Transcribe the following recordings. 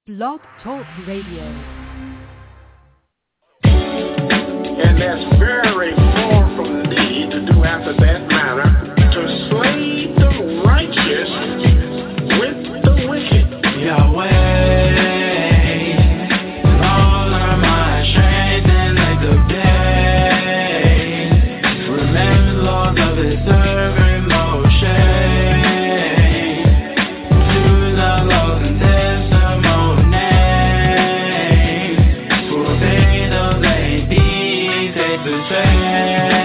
Blog Talk Radio. And that's very far from thee to do after that manner, to slay the righteous with the wicked. Yahweh, all of my strength and like the day. Remember, Lord, of His servant Moshe. To the Lord and testimony, for they know they be take the same.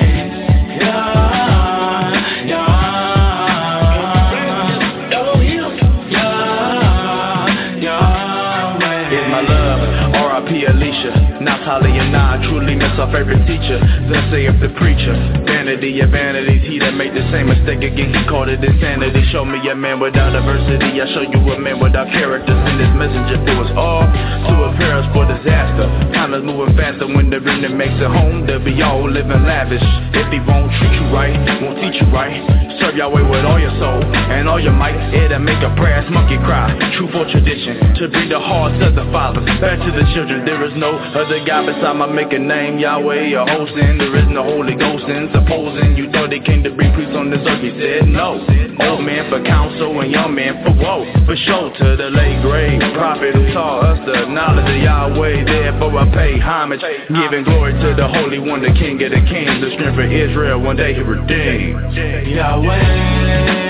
Natalie and I truly miss our favorite teacher. Thus saith the preacher. Vanity of vanities, he that made the same mistake again, he called it insanity. Show me a man without adversity, I show you a man without character. Send this messenger for us all to prepare us for disaster. Time is moving faster when the remnant makes it home. They'll be all living lavish. If he won't treat you right, won't teach you right, serve Yahweh with all your soul and all your might. It'll make a brass monkey cry. Truth or tradition, to bring the hearts of the fathers back to the children. There is no other God beside my making name, Yahweh or hosting. There is no Holy Ghost in supposing you thought they came to bring priests on this earth. He said no. Old man for counsel and young man for woe. For sure to the late grade prophet who taught us the knowledge of Yahweh. Therefore I pay homage, giving glory to the Holy One, the King of the Kings, the strength of Israel. One day He redeemed. Yahweh.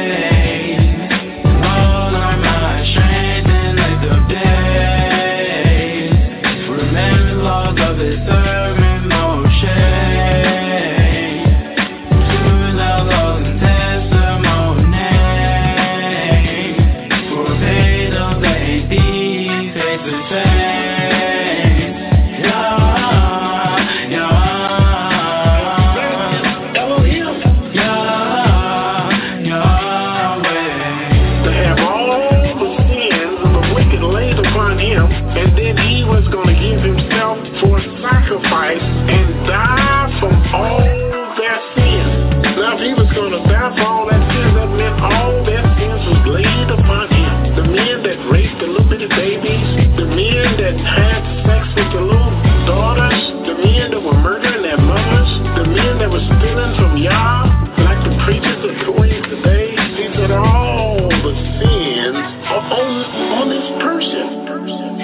And die from all their sins. Now if He was going to die for all their sins, that meant all their sins was laid upon Him. The men that raped the little bitty babies, the men that had sex with the little daughters, the men that were murdering their mothers, the men that were stealing from Yah, like the preachers of Kuwait today. He said all the sins are on this person.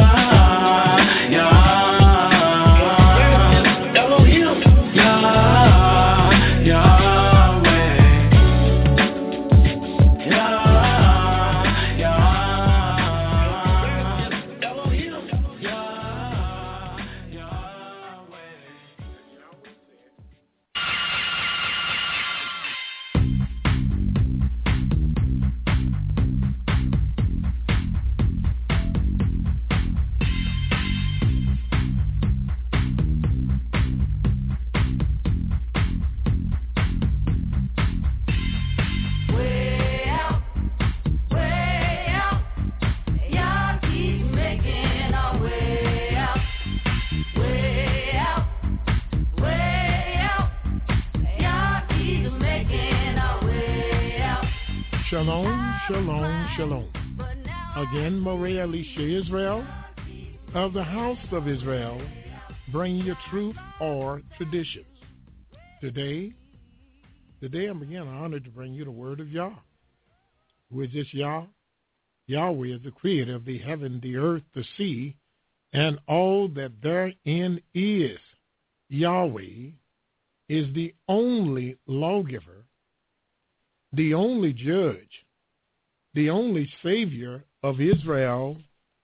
Shalom, shalom, shalom. Again, Moreh Elisha Israel of the house of Israel, bring you truth or traditions. Today I'm again honored to bring you the word of Yah. Who is this Yah? Yahweh is the creator of the heaven, the earth, the sea, and all that therein is. Yahweh is the only lawgiver, the only judge, the only savior of Israel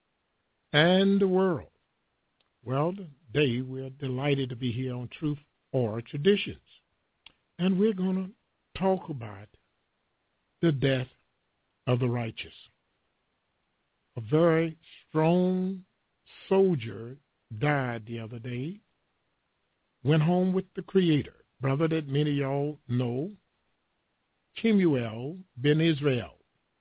and the world. Well, today we're delighted to be here on Truth or Traditions. And we're going to talk about the death of the righteous. A very strong soldier died the other day, went home with the Creator, brother that many of y'all know, Kemuel ben Israel.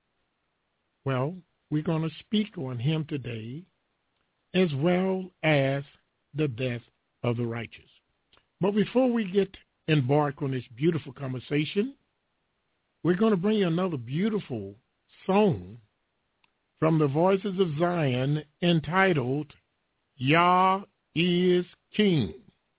Well, we're going to speak on him today, as well as the death of the righteous. But before we get embark on this beautiful conversation, we're going to bring you another beautiful song from the Voices of Zion entitled, Yah is King.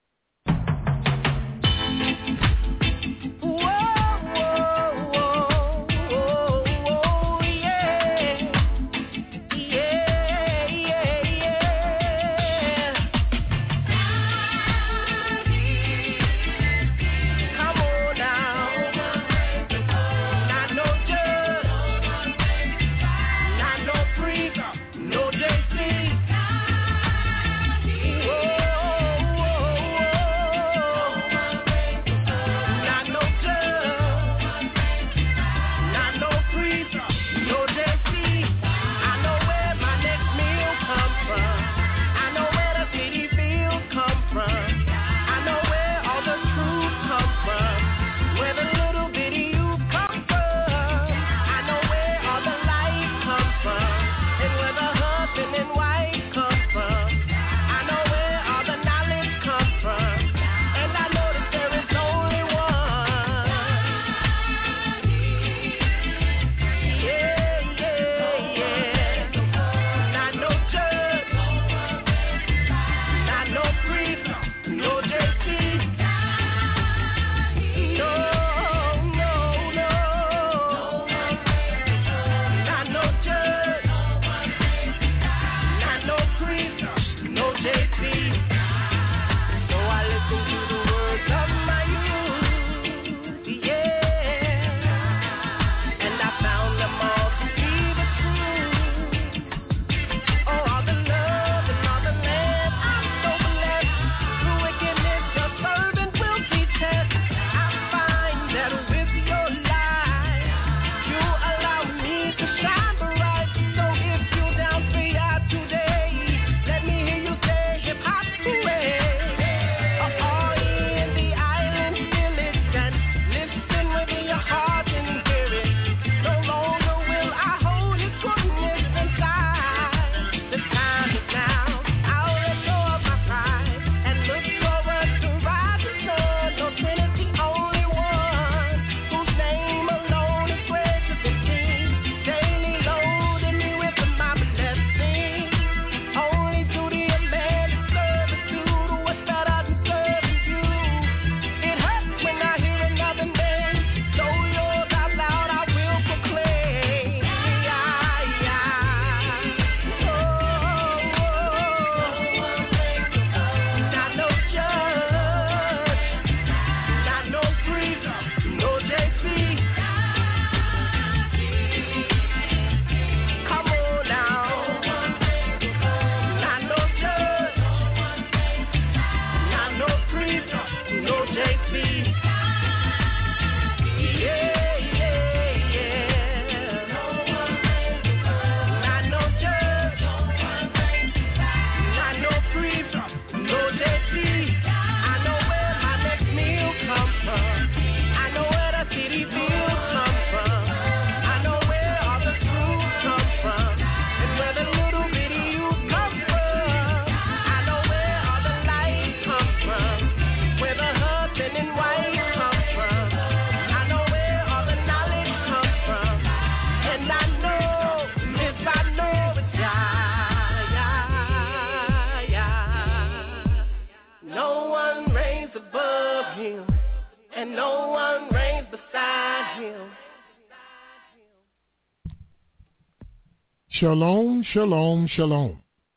Shalom, shalom, shalom.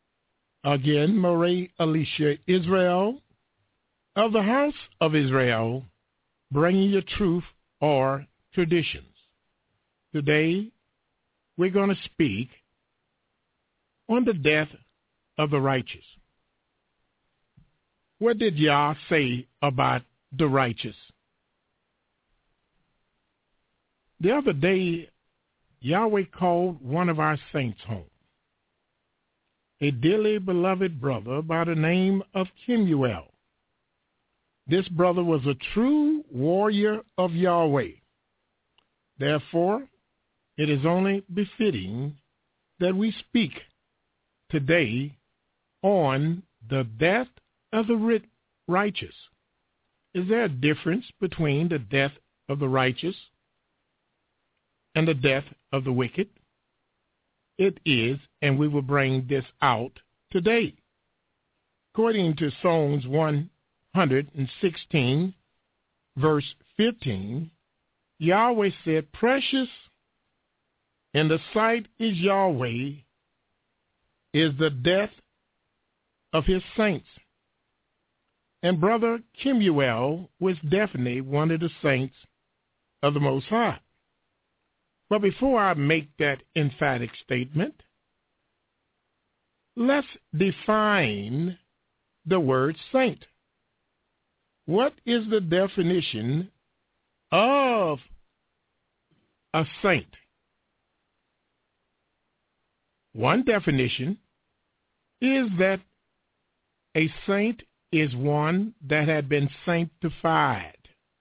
Again, Marie Alicia Israel of the House of Israel, bringing you truth or traditions. Today, we're going to speak on the death of the righteous. What did Yah say about the righteous? The other day, Yahweh called one of our saints home, a dearly beloved brother by the name of Kemuel. This brother was a true warrior of Yahweh. Therefore, it is only befitting that we speak today on the death of the righteous. Is there a difference between the death of the righteous and the death of the wicked? it is, and we will bring this out today. According to Psalms 116, verse 15, Yahweh said, "Precious in the sight is Yahweh, is the death of his saints." And Brother Kemuel was definitely one of the saints of the Most High. But before I make that emphatic statement, let's define the word saint. What is the definition of a saint? One definition is that a saint is one that had been sanctified.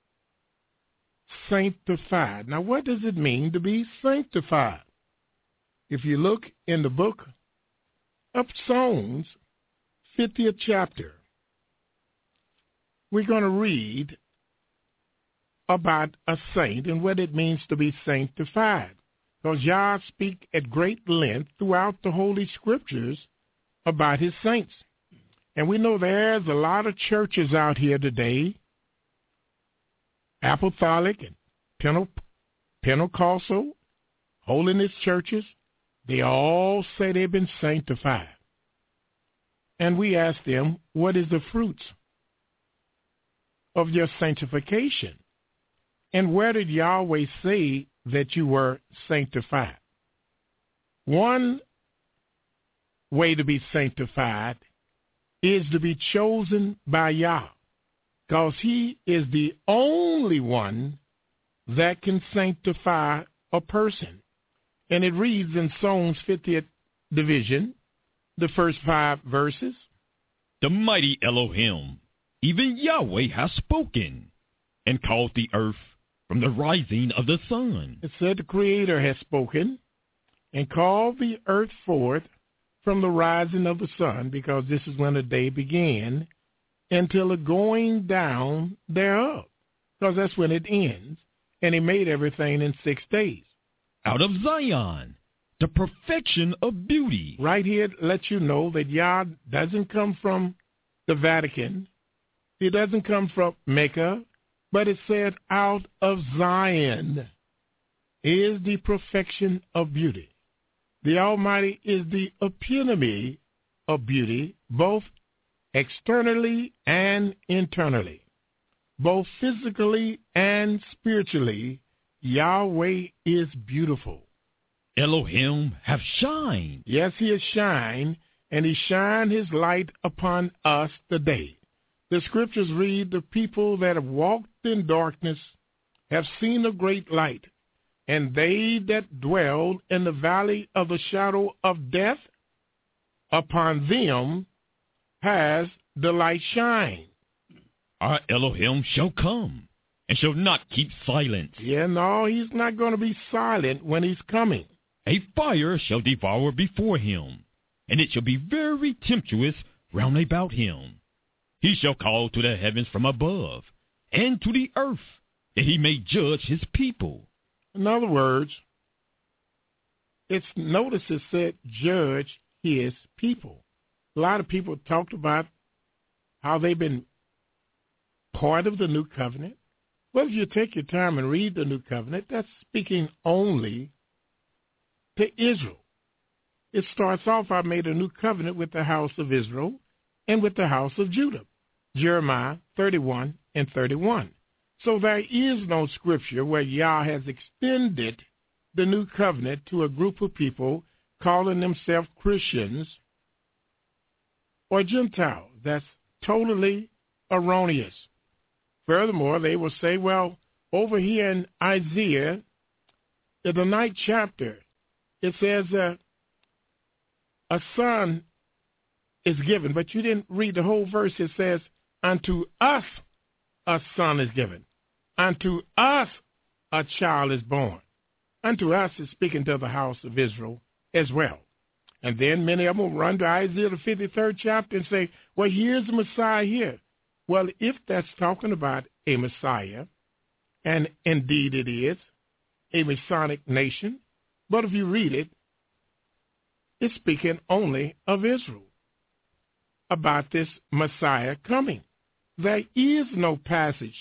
Sanctified. Now, what does it mean to be sanctified? If you look in the book of Psalms, 50th chapter, we're going to read about a saint and what it means to be sanctified. Because Yah speaks at great length throughout the Holy Scriptures about his saints. And we know there's a lot of churches out here today, apostolic and Pentecostal, holiness churches. They all say they've been sanctified. And we ask them, what is the fruits of your sanctification? And where did Yahweh say that you were sanctified? One way to be sanctified is to be chosen by Yah, because he is the only one that can sanctify a person. And it reads in Psalms 50th division, the first 5 verses. The mighty Elohim, even Yahweh, has spoken and called the earth from the rising of the sun. It said the Creator has spoken and called the earth forth from the rising of the sun, because this is when the day began, until the going down thereof, because that's when it ends. And he made everything in 6 days. Out of Zion, the perfection of beauty. Right here it lets you know that Yah doesn't come from the Vatican. He doesn't come from Mecca, but it said out of Zion is the perfection of beauty. The Almighty is the epitome of beauty, both externally and internally. Both physically and spiritually, Yahweh is beautiful. Elohim have shined. Yes, he has shined, and he shined his light upon us today. The scriptures read, the people that have walked in darkness have seen a great light, and they that dwell in the valley of the shadow of death, upon them has the light shined. Our Elohim shall come and shall not keep silence. Yeah, no, he's not going to be silent when he's coming. A fire shall devour before him, and it shall be very tempestuous round about him. He shall call to the heavens from above, and to the earth, that he may judge his people. In other words, notice it said judge his people. A lot of people talked about how they've been part of the new covenant. Well, if you take your time and read the new covenant, that's speaking only to Israel. It starts off, I made a new covenant with the house of Israel and with the house of Judah. Jeremiah 31 and 31. So there is no scripture where Yah has extended the new covenant to a group of people calling themselves Christians or Gentiles. That's totally erroneous. Furthermore, they will say, well, over here in Isaiah, in the 9th chapter, it says a son is given, but you didn't read the whole verse. It says, unto us a son is given. Unto us a child is born. Unto us is speaking to the house of Israel as well. And then many of them will run to Isaiah the 53rd chapter and say, well, here's the Messiah here. Well, if that's talking about a Messiah, and indeed it is, a Messianic nation, but if you read it, is speaking only of Israel, about this Messiah coming. There is no passage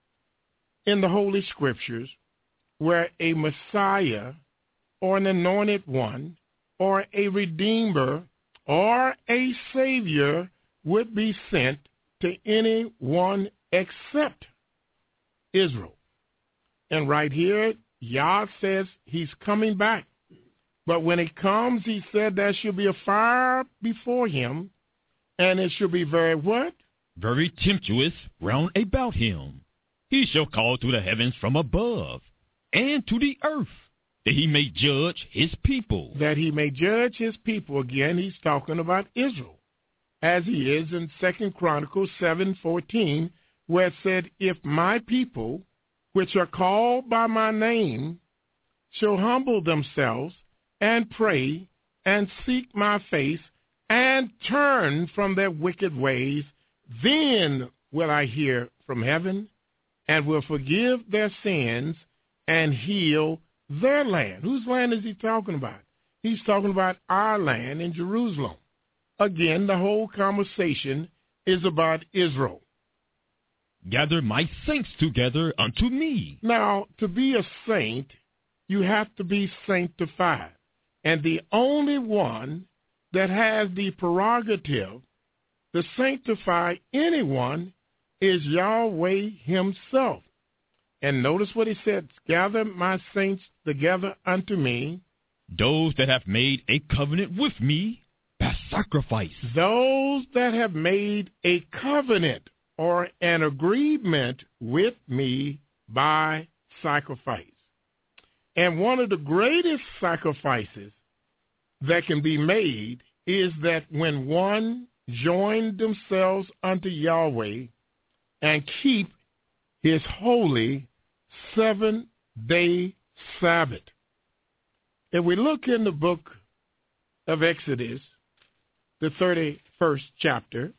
in the Holy Scriptures where a Messiah or an anointed one or a Redeemer or a Savior would be sent to anyone except Israel. And right here, Yah says he's coming back. But when he comes, he said there shall be a fire before him, and it shall be very what? Very tempestuous round about him. He shall call to the heavens from above, and to the earth, that he may judge his people. That he may judge his people. Again, he's talking about Israel, as he is in 2 Chronicles 7:14, where it said, if my people, which are called by my name, shall humble themselves and pray and seek my face and turn from their wicked ways, then will I hear from heaven and will forgive their sins and heal their land. Whose land is he talking about? He's talking about our land in Jerusalem. Again, the whole conversation is about Israel. Gather my saints together unto me. Now, to be a saint, you have to be sanctified. And the only one that has the prerogative to sanctify anyone is Yahweh himself. And notice what he said, gather my saints together unto me. Those that have made a covenant with me by sacrifice. Those that have made a covenant or an agreement with me by sacrifice. And one of the greatest sacrifices that can be made is that when one joined themselves unto Yahweh and keep his holy 7-day Sabbath. If we look in the book of Exodus, the 31st chapter,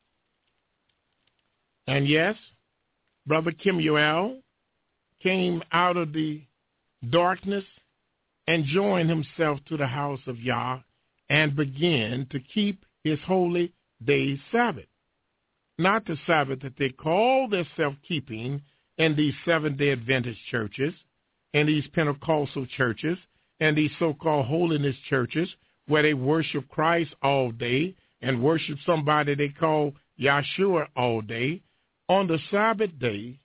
and yes, Brother Kemuel came out of the darkness and joined himself to the house of Yah and began to keep his holy day Sabbath. Not the Sabbath that they call their self-keeping in these Seventh-day Adventist churches and these Pentecostal churches and these so-called holiness churches where they worship Christ all day and worship somebody they call Yahshua all day. On the Sabbath day,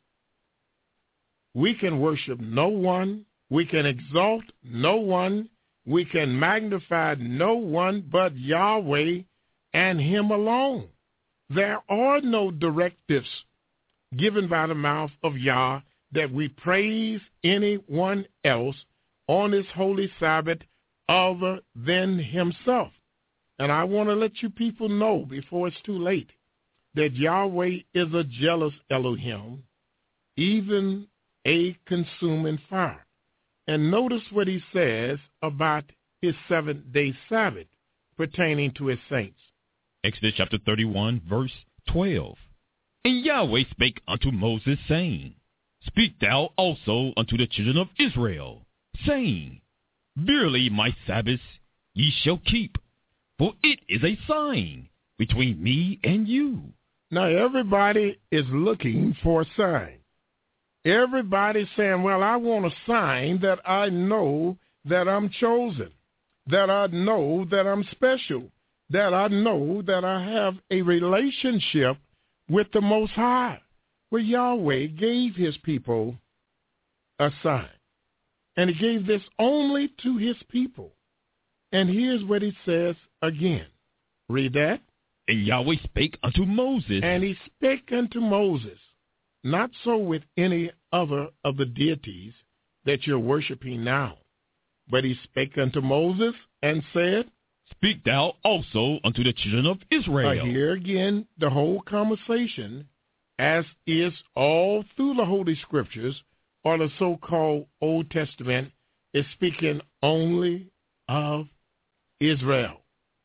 we can worship no one, we can exalt no one, we can magnify no one but Yahweh and him alone. There are no directives given by the mouth of Yah that we praise anyone else on this holy Sabbath other than himself. And I want to let you people know before it's too late that Yahweh is a jealous Elohim, even a consuming fire. And notice what he says about his 7-day Sabbath pertaining to his saints. Exodus chapter 31, verse 12. And Yahweh spake unto Moses, saying, Speak thou also unto the children of Israel, saying, Verily my Sabbaths ye shall keep, for it is a sign between me and you. Now everybody is looking for a sign. Everybody's saying, well, I want a sign that I know that I'm chosen, that I know that I'm special, that I know that I have a relationship with the Most High. Well, Yahweh gave his people a sign, and he gave this only to his people. And here's what he says again. Read that. And Yahweh spake unto Moses. And he spake unto Moses. Not so with any other of the deities that you're worshiping now. But he spake unto Moses and said, Speak thou also unto the children of Israel. Here again, the whole conversation, as is all through the Holy Scriptures, or the so-called Old Testament, is speaking only of Israel.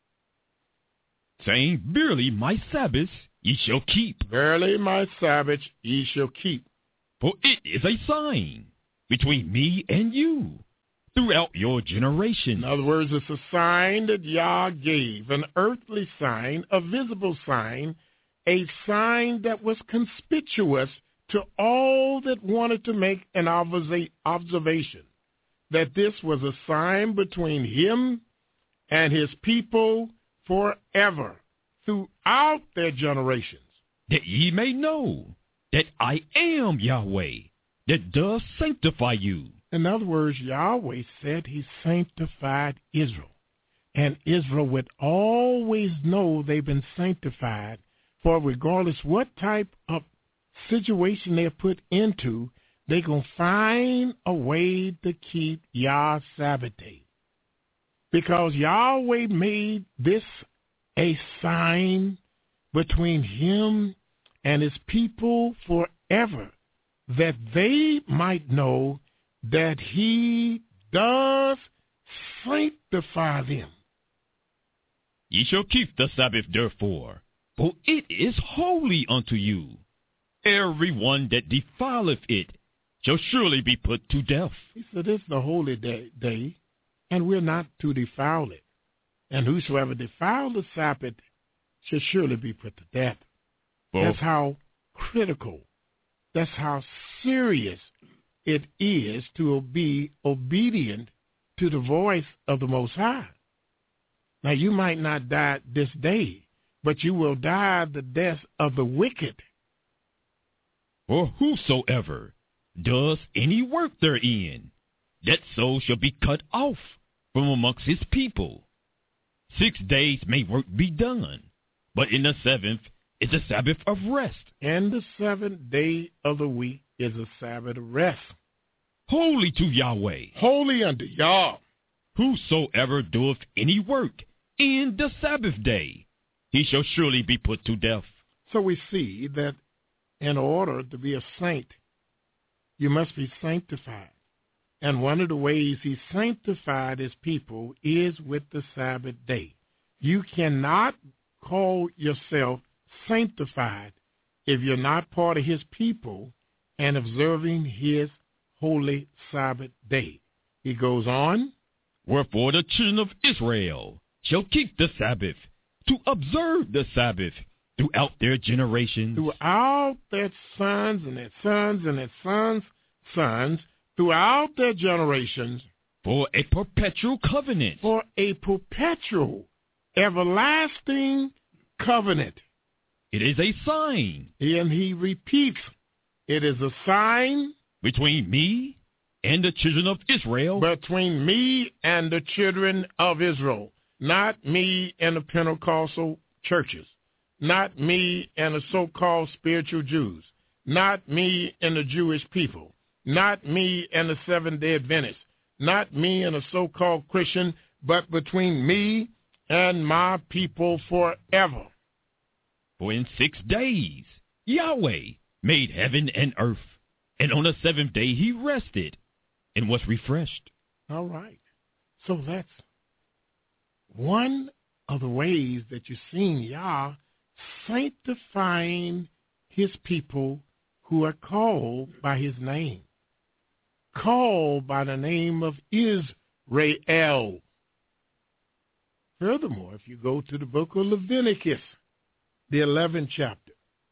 Saying, Verily my Sabbaths ye shall keep. Verily my Sabbaths ye shall keep. For it is a sign between me and you, throughout your generations. In other words, it's a sign that Yah gave, an earthly sign, a visible sign, a sign that was conspicuous to all that wanted to make an observation, that this was a sign between him and his people forever, throughout their generations. That ye may know that I am Yahweh, that does sanctify you. In other words, Yahweh said he sanctified Israel. And Israel would always know they've been sanctified, for regardless what type of situation they're put into, they're going to find a way to keep Yah's Sabbath day. Because Yahweh made this a sign between him and his people forever, that they might know that he does sanctify them. Ye shall keep the Sabbath therefore, for it is holy unto you. Every one that defileth it shall surely be put to death. He said, this is the holy day, and we're not to defile it. And whosoever defile the Sabbath shall surely be put to death. That's how critical, that's how serious it is to be obedient to the voice of the Most High. Now, you might not die this day, but you will die the death of the wicked. For whosoever does any work therein, that soul shall be cut off from amongst his people. 6 days may work be done, but in the seventh is a Sabbath of rest. And the seventh day of the week is a Sabbath of rest. Holy to Yahweh. Holy unto Yah. Whosoever doeth any work in the Sabbath day, he shall surely be put to death. So we see that in order to be a saint, you must be sanctified. And one of the ways he sanctified his people is with the Sabbath day. You cannot call yourself sanctified if you're not part of his people and observing his holy Sabbath day. He goes on. Wherefore the children of Israel shall keep the Sabbath, to observe the Sabbath throughout their generations. Throughout their sons and their sons and their sons' sons, throughout their generations. For a perpetual covenant. For a perpetual, everlasting covenant. It is a sign. And he repeats, it is a sign between me and the children of Israel. Between me and the children of Israel. Not me and the Pentecostal churches. Not me and the so-called spiritual Jews. Not me and the Jewish people. Not me and the Seventh-day Adventists. Not me and the so-called Christian, but between me and my people forever. For in 6 days Yahweh made heaven and earth, and on the seventh day he rested and was refreshed. All right. So that's one of the ways that you've seen Yah sanctifying his people who are called by his name. Called by the name of Israel. Furthermore, if you go to the book of Leviticus, the 11th chapter,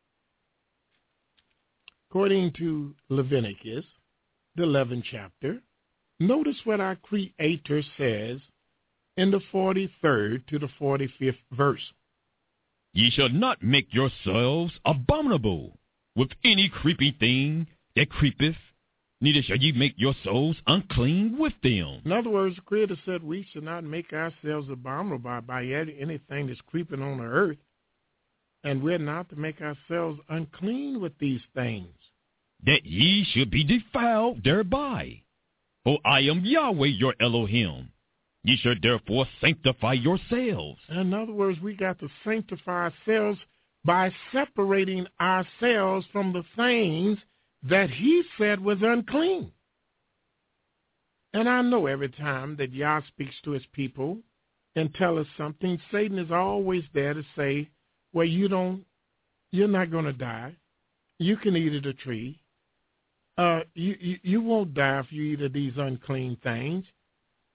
according to Leviticus, the 11th chapter, notice what our Creator says in the 43rd to the 45th verse. Ye shall not make yourselves abominable with any creeping thing that creepeth, neither shall ye make your souls unclean with them. In other words, the Creator said we should not make ourselves abominable by anything that's creeping on the earth, and we're not to make ourselves unclean with these things. That ye should be defiled thereby. For I am Yahweh your Elohim. Ye shall therefore sanctify yourselves. In other words, we got to sanctify ourselves by separating ourselves from the things that he said was unclean. And I know every time that Yah speaks to his people and tell us something, Satan is always there to say, well, you're not going to die. You can eat of the tree. You won't die if you eat of these unclean things.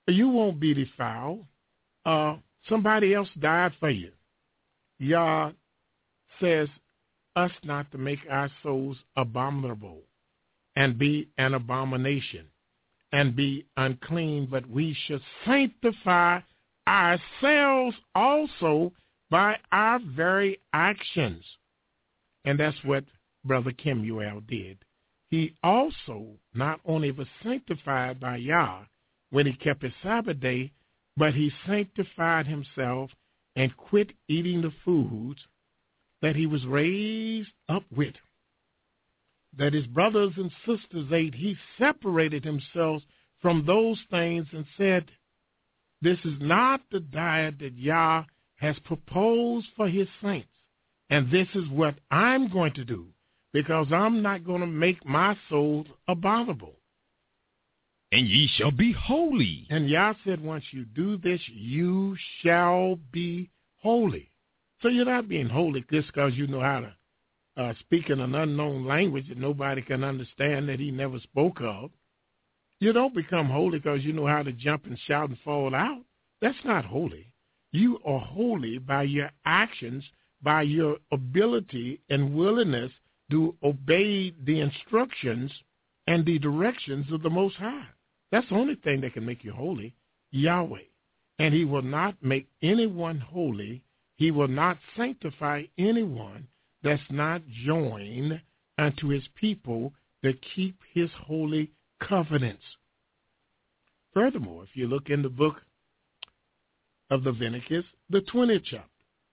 You won't be defiled. Somebody else died for you. Yah says us not to make our souls abominable and be an abomination and be unclean, but we should sanctify ourselves also by our very actions. And that's what Brother Kemuel did. He also not only was sanctified by Yah when he kept his Sabbath day, but he sanctified himself and quit eating the foods that he was raised up with, that his brothers and sisters ate. He separated himself from those things and said, this is not the diet that Yah has proposed for his saints, and this is what I'm going to do, because I'm not going to make my soul abominable. And ye shall be holy. And Yah said, once you do this, you shall be holy. So you're not being holy just because you know how to speak in an unknown language that nobody can understand that he never spoke of. You don't become holy because you know how to jump and shout and fall out. That's not holy. You are holy by your actions, by your ability and willingness to obey the instructions and the directions of the Most High. That's the only thing that can make you holy, Yahweh. And he will not make anyone holy. He will not sanctify anyone that's not joined unto his people that keep his holy covenants. Furthermore, if you look in the book of Leviticus, the 20th chapter,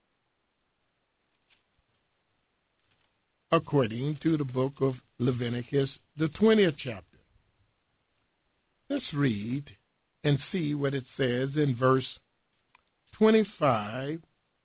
according to the book of Leviticus, the 20th chapter, let's read and see what it says in verse 25.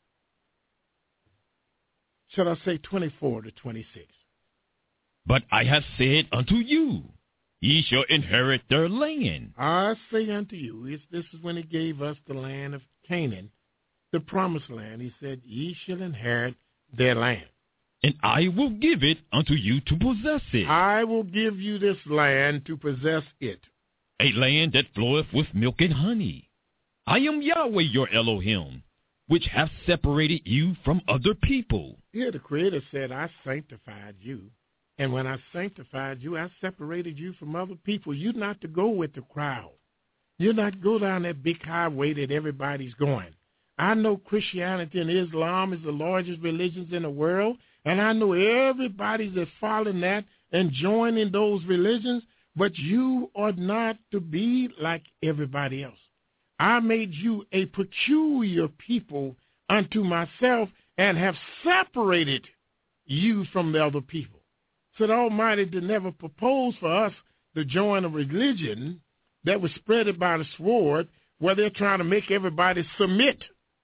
Shall I say 24 to 26? But I have said unto you, ye shall inherit their land. I say unto you, this is when he gave us the land of Canaan, the promised land. He said, ye shall inherit their land. And I will give it unto you to possess it. I will give you this land to possess it. A land that floweth with milk and honey. I am Yahweh your Elohim, which have separated you from other people. Here the Creator said, I sanctified you. And when I sanctified you, I separated you from other people. You're not to go with the crowd. You're not to go down that big highway that everybody's going. I know Christianity and Islam is the largest religions in the world, and I know everybody's that's following that and joining those religions, but you are not to be like everybody else. I made you a peculiar people unto myself and have separated you from the other people. So the Almighty did never propose for us to join a religion that was spread by the sword where they're trying to make everybody submit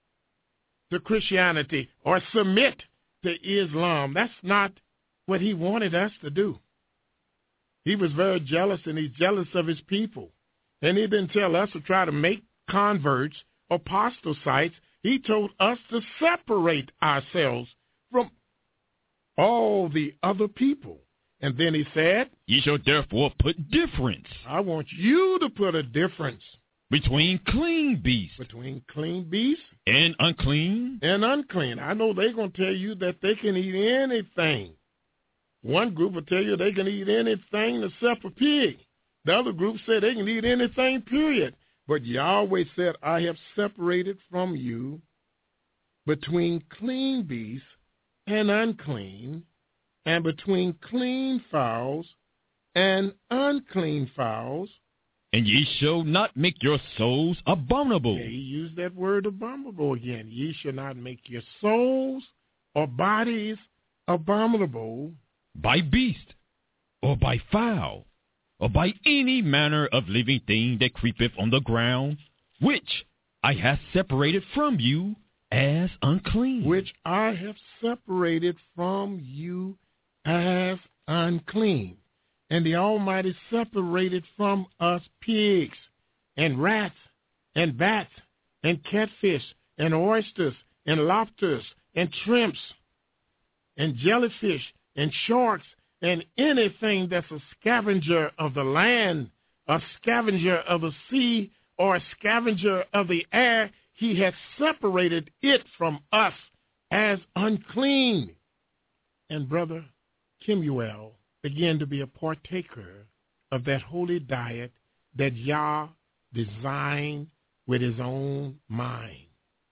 to Christianity or submit to Islam. That's not what he wanted us to do. He was very jealous, and he's jealous of his people. And he didn't tell us to try to make converts or apostates. He told us to separate ourselves from all the other people. And then he said, ye shall therefore put difference. I want you to put a difference between clean beasts. Between clean beasts. And unclean. And unclean. I know they're going to tell you that they can eat anything. One group will tell you they can eat anything except a pig. The other group said they can eat anything, period. But Yahweh said, I have separated from you between clean beasts and unclean, and between clean fowls and unclean fowls. And ye shall not make your souls abominable. Yeah, he used that word abominable again. Ye shall not make your souls or bodies abominable. By beast, or by fowl, or by any manner of living thing that creepeth on the ground, which I have separated from you as unclean. Which I have separated from you as unclean. And the Almighty separated from us pigs and rats and bats and catfish and oysters and lobsters and shrimps and jellyfish and sharks and anything that's a scavenger of the land, a scavenger of the sea, or a scavenger of the air, he has separated it from us as unclean. And Brother Kemuel began to be a partaker of that holy diet that Yah designed with his own mind.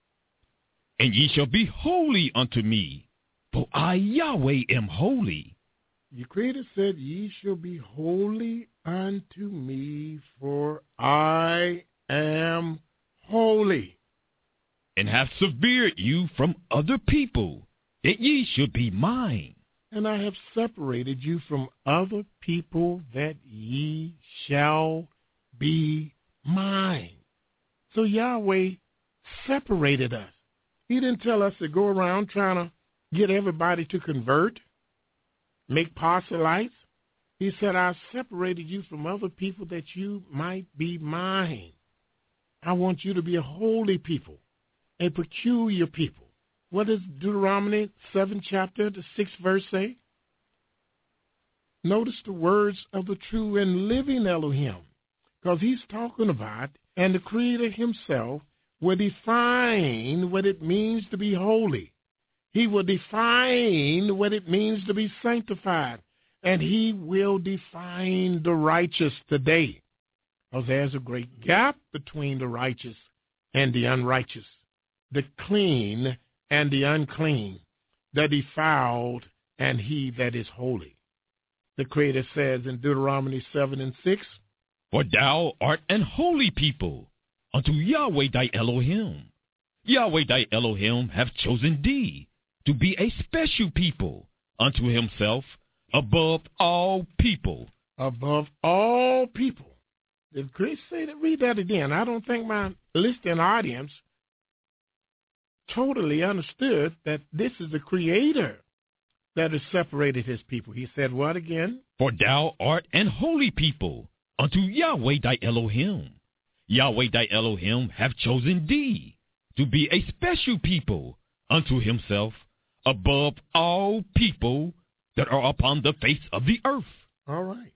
And ye shall be holy unto me, for I, Yahweh, am holy. Your Creator said, ye shall be holy unto me, for I am holy. And have severed you from other people, that ye should be mine. And I have separated you from other people, that ye shall be mine. So Yahweh separated us. He didn't tell us to go around trying to get everybody to convert, make proselytes. He said, I separated you from other people that you might be mine. I want you to be a holy people, a peculiar people. What does Deuteronomy 7 chapter, the 6th verse say? Notice the words of the true and living Elohim, because he's talking about, and the Creator himself will define what it means to be holy. He will define what it means to be sanctified. And he will define the righteous today. Because there's a great gap between the righteous and the unrighteous, the clean and the unclean, the defiled and he that is holy. The Creator says in Deuteronomy 7 and 6, For thou art an holy people unto Yahweh thy Elohim. Yahweh thy Elohim hath chosen thee to be a special people unto himself above all people. Above all people. Did Chris say that? Read that again. I don't think my listening audience totally understood that this is the Creator that has separated his people. He said what again? For thou art an holy people unto Yahweh thy Elohim. Yahweh thy Elohim hath chosen thee to be a special people unto himself above all people that are upon the face of the earth. All right.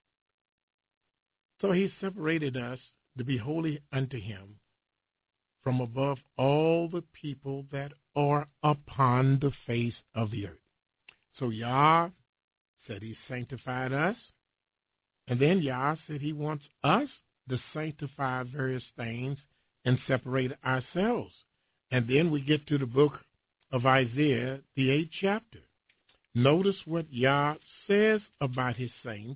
So he separated us to be holy unto him from above all the people that are upon the face of the earth. So Yah said he sanctified us, and then Yah said he wants us to sanctify various things and separate ourselves. And then we get to the book of Isaiah, the 8th chapter. Notice what Yah says about his saints.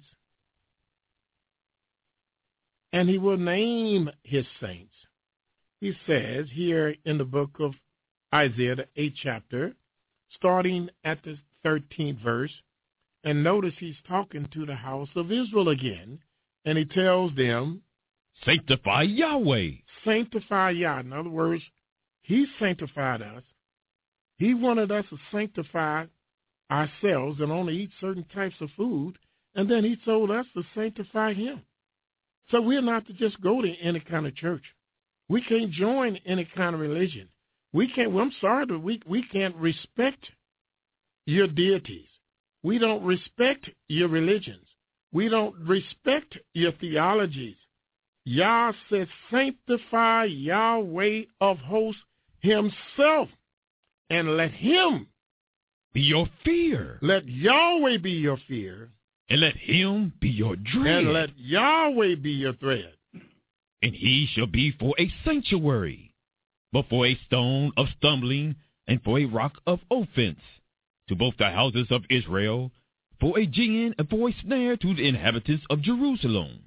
And he will name his saints. He says here in the book of Isaiah, the 8th chapter, starting at the 13th verse, and notice he's talking to the house of Israel again, and he tells them, Sanctify Yahweh. Sanctify Yah. In other words, he sanctified us. He wanted us to sanctify ourselves and only eat certain types of food, and then he told us to sanctify him. So we're not to just go to any kind of church. We can't join any kind of religion. We can't, well, I'm sorry, but we can't respect your deities. We don't respect your religions. We don't respect your theologies. Yah says, sanctify Yahweh of hosts himself, and let him be your fear. Let Yahweh be your fear. And let him be your dread. And let Yahweh be your thread. And he shall be for a sanctuary, but for a stone of stumbling and for a rock of offense, to both the houses of Israel, for a gin and for a snare to the inhabitants of Jerusalem.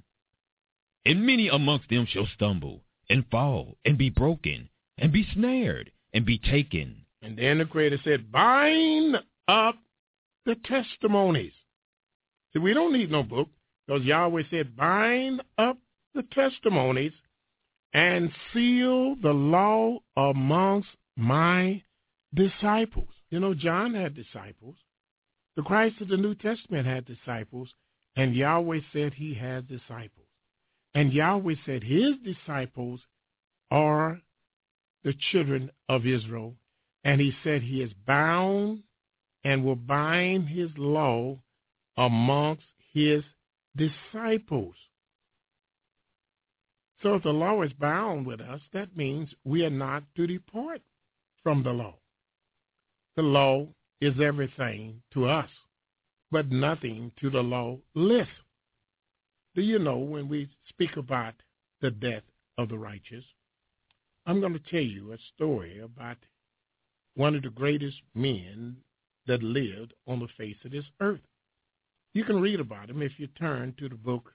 And many amongst them shall stumble and fall and be broken and be snared and be taken. And then the Creator said, bind up the testimonies. See, we don't need no book, because Yahweh said, bind up the testimonies and seal the law amongst my disciples. You know, John had disciples. The Christ of the New Testament had disciples, and Yahweh said he had disciples. And Yahweh said his disciples are the children of Israel, and he said he is bound and will bind his law amongst his disciples. So if the law is bound with us, that means we are not to depart from the law. The law is everything to us, but nothing to the lawless. Do you know when we speak about the death of the righteous, I'm going to tell you a story about one of the greatest men that lived on the face of this earth. You can read about him if you turn to the book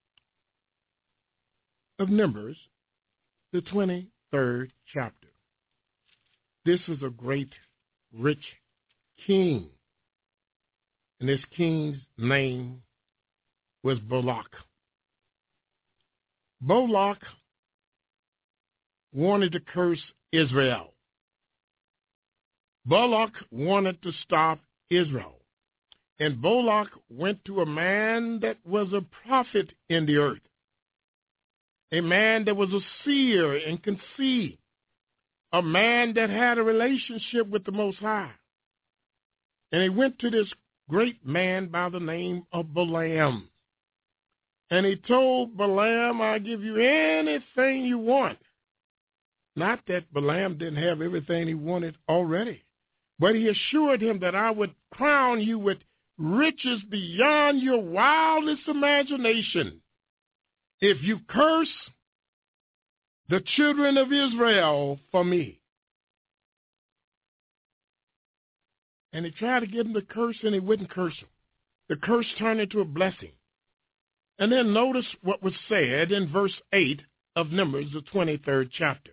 of Numbers, the 23rd chapter. This is a great, rich king, and this king's name was Balak. Balak wanted to curse Israel. Balak wanted to stop Israel. And Balak went to a man that was a prophet in the earth, a man that was a seer and could see, a man that had a relationship with the Most High. And he went to this great man by the name of Balaam. And he told Balaam, I'll give you anything you want. Not that Balaam didn't have everything he wanted already, but he assured him that I would crown you with riches beyond your wildest imagination if you curse the children of Israel for me. And he tried to get him to curse, and he wouldn't curse him. The curse turned into a blessing. And then notice what was said in verse 8 of Numbers, the 23rd chapter.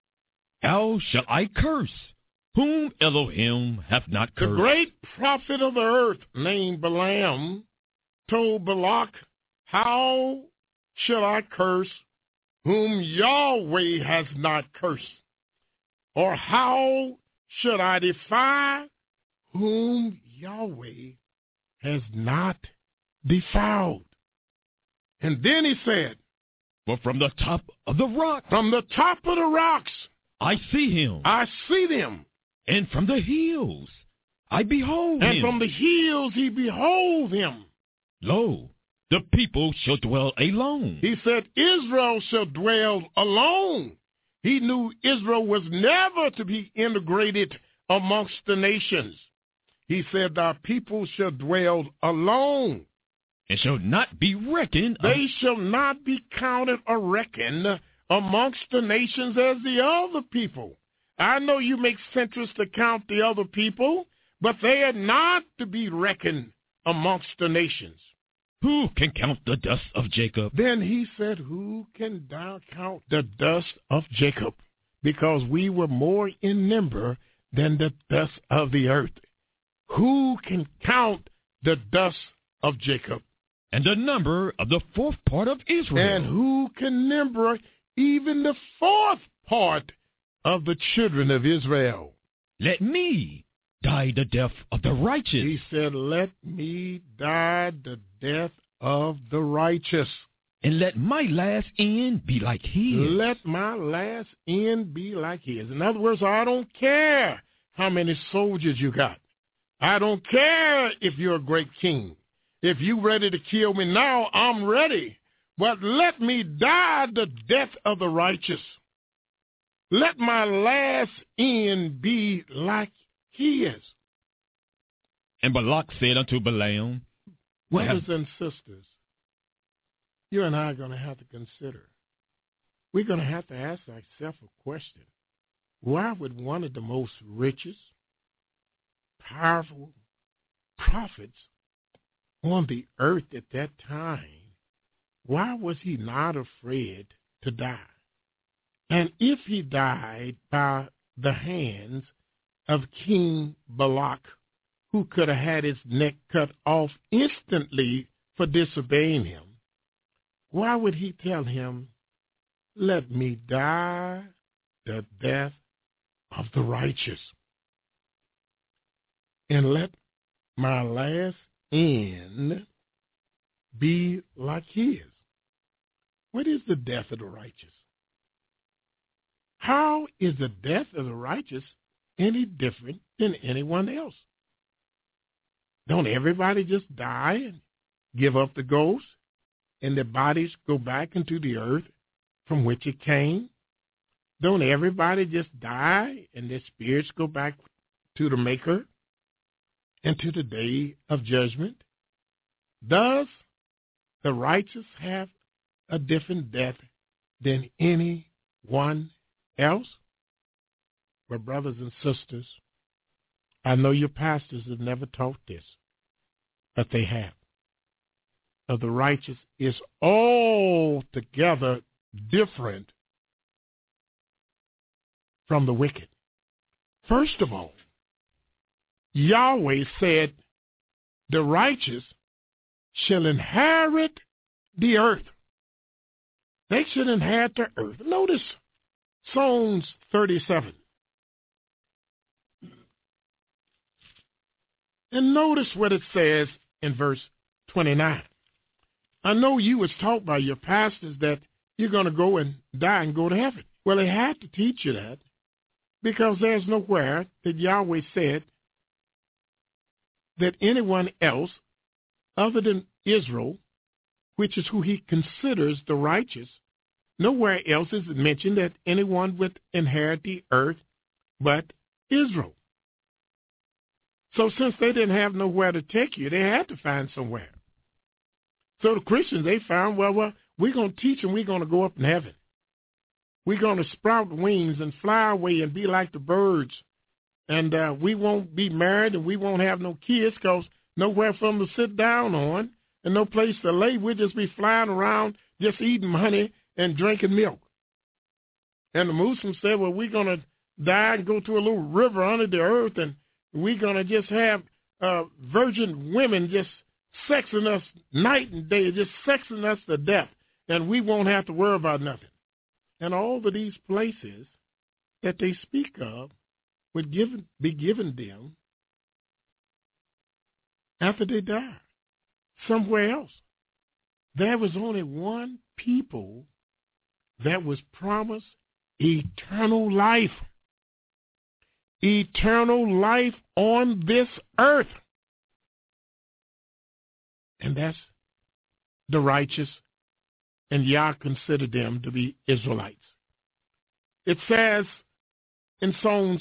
How shall I curse whom Elohim hath not cursed? The great prophet of the earth named Balaam told Balak, how shall I curse whom Yahweh has not cursed? Or how should I defy whom Yahweh has not defiled? And then he said, but from the top of the rock, from the top of the rocks, I see him. I see them. And from the hills, I behold him. And from the hills, he beholds him. Lo, the people shall dwell alone. He said, Israel shall dwell alone. He knew Israel was never to be integrated amongst the nations. He said, thy people shall dwell alone. And shall not be reckoned. They shall not be counted or reckoned amongst the nations as the other people. I know you make census to count the other people, but they are not to be reckoned amongst the nations. Who can count the dust of Jacob? Then he said, who can thou count the dust of Jacob? Because we were more in number than the dust of the earth. Who can count the dust of Jacob? And the number of the fourth part of Israel. And who can number even the fourth part of the children of Israel? Let me die the death of the righteous. He said, let me die the death of the righteous. And let my last end be like his. Let my last end be like his. In other words, I don't care how many soldiers you got. I don't care if you're a great king. If you're ready to kill me now, I'm ready. But let me die the death of the righteous. Let my last end be like his. And Balak said unto Balaam, brothers and sisters, you and I are going to have to consider. We're going to have to ask ourselves a question. Why would one of the most richest, powerful prophets on the earth at that time, why was he not afraid to die? And if he died by the hands of King Balak, who could have had his neck cut off instantly for disobeying him, why would he tell him, let me die the death of the righteous, and let my last end be like his? What is the death of the righteous? How is the death of the righteous any different than anyone else? Don't everybody just die and give up the ghost and their bodies go back into the earth from which it came? Don't everybody just die and their spirits go back to the Maker and to the day of judgment? Does the righteous have a different death than anyone else? But brothers and sisters, I know your pastors have never taught this, but they have. Of the righteous is altogether different from the wicked. First of all, Yahweh said, the righteous shall inherit the earth. They should inherit the earth. Notice Psalms 37. And notice what it says in verse 29. I know you was taught by your pastors that you're going to go and die and go to heaven. Well, they had to teach you that because there's nowhere that Yahweh said that anyone else other than Israel, which is who he considers the righteous, nowhere else is it mentioned that anyone would inherit the earth but Israel. So since they didn't have nowhere to take you, they had to find somewhere. So the Christians, they found, well, we're going to teach them we're going to go up in heaven. We're going to sprout wings and fly away and be like the birds. And we won't be married and we won't have no kids because nowhere for them to sit down on and no place to lay. We'll just be flying around just eating honey and drinking milk. And the Muslims said, well, we're going to die and go to a little river under the earth and we're going to just have virgin women just sexing us night and day, just sexing us to death, and we won't have to worry about nothing. And all of these places that they speak of would be given them after they die, somewhere else. There was only one people that was promised eternal life. Eternal life on this earth. And that's the righteous, and Yah considered them to be Israelites. It says in Psalms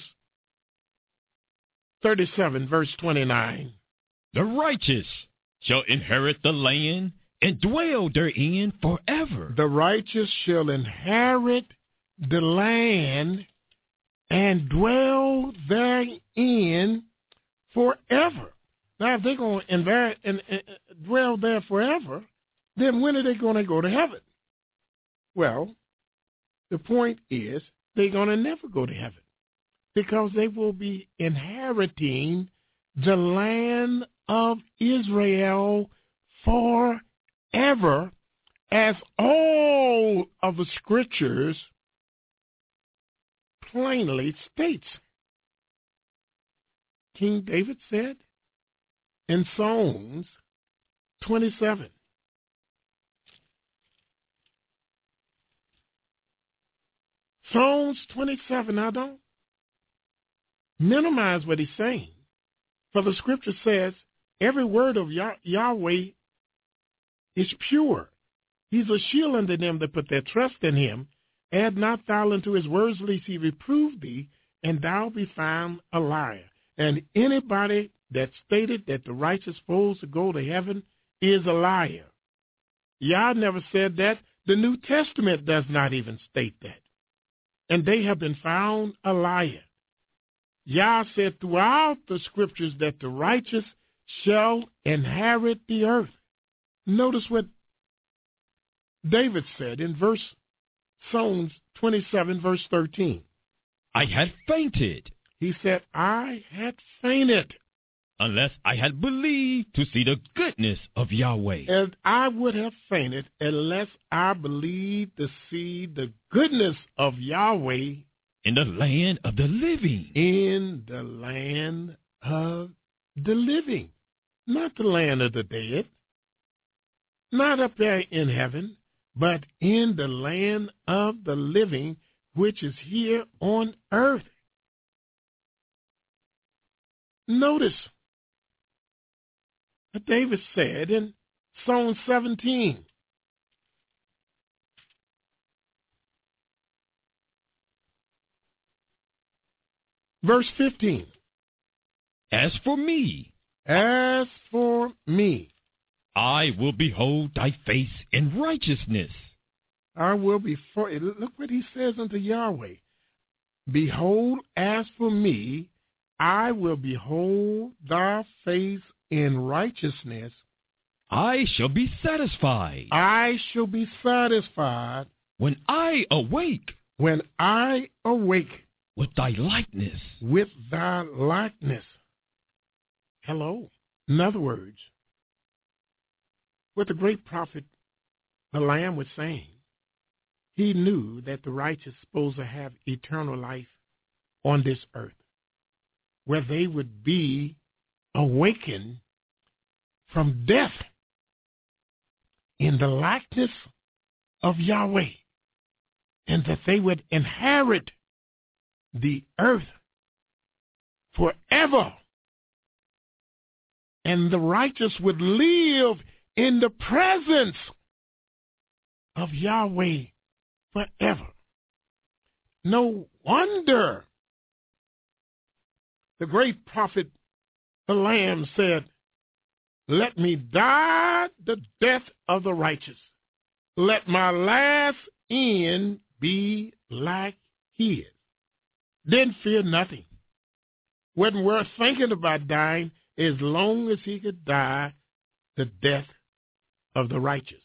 37, verse 29, the righteous shall inherit the land and dwell therein forever. The righteous shall inherit the land and dwell therein forever. Now, if they're going to dwell there forever, then when are they going to go to heaven? Well, the point is they're going to never go to heaven because they will be inheriting the land of Israel forever, as all of the scriptures plainly states. King David said in Psalms 27, Psalms 27, now don't minimize what he's saying. For the scripture says, every word of Yahweh is pure. He's a shield unto them that put their trust in him. Add not thou unto his words, lest he reprove thee, and thou be found a liar. And anybody that stated that the righteous supposed to go to heaven is a liar. Yah never said that. The New Testament does not even state that. And they have been found a liar. Yah said throughout the scriptures that the righteous shall inherit the earth. Notice what David said in Psalms 27, verse 13. I had fainted. He said, I had fainted. Unless I had believed to see the goodness of Yahweh. And I would have fainted unless I believed to see the goodness of Yahweh. In the land of the living. In the land of the living. Not the land of the dead. Not up there in heaven, but in the land of the living, which is here on earth. Notice what David said in Psalm 17. Verse 15. As for me, I will behold thy face in righteousness. I will look what he says unto Yahweh. Behold, as for me, I will behold thy face in righteousness. I shall be satisfied. I shall be satisfied. When I awake. When I awake. With thy likeness. With thy likeness. Hello. In other words, what the great prophet Balaam was saying, he knew that the righteous supposed to have eternal life on this earth, where they would be awakened from death in the likeness of Yahweh, and that they would inherit the earth forever, and the righteous would live in the presence of Yahweh forever. No wonder the great prophet Balaam said, let me die the death of the righteous. Let my last end be like his. Didn't fear nothing. Wasn't worth thinking about dying as long as he could die the death of the righteous.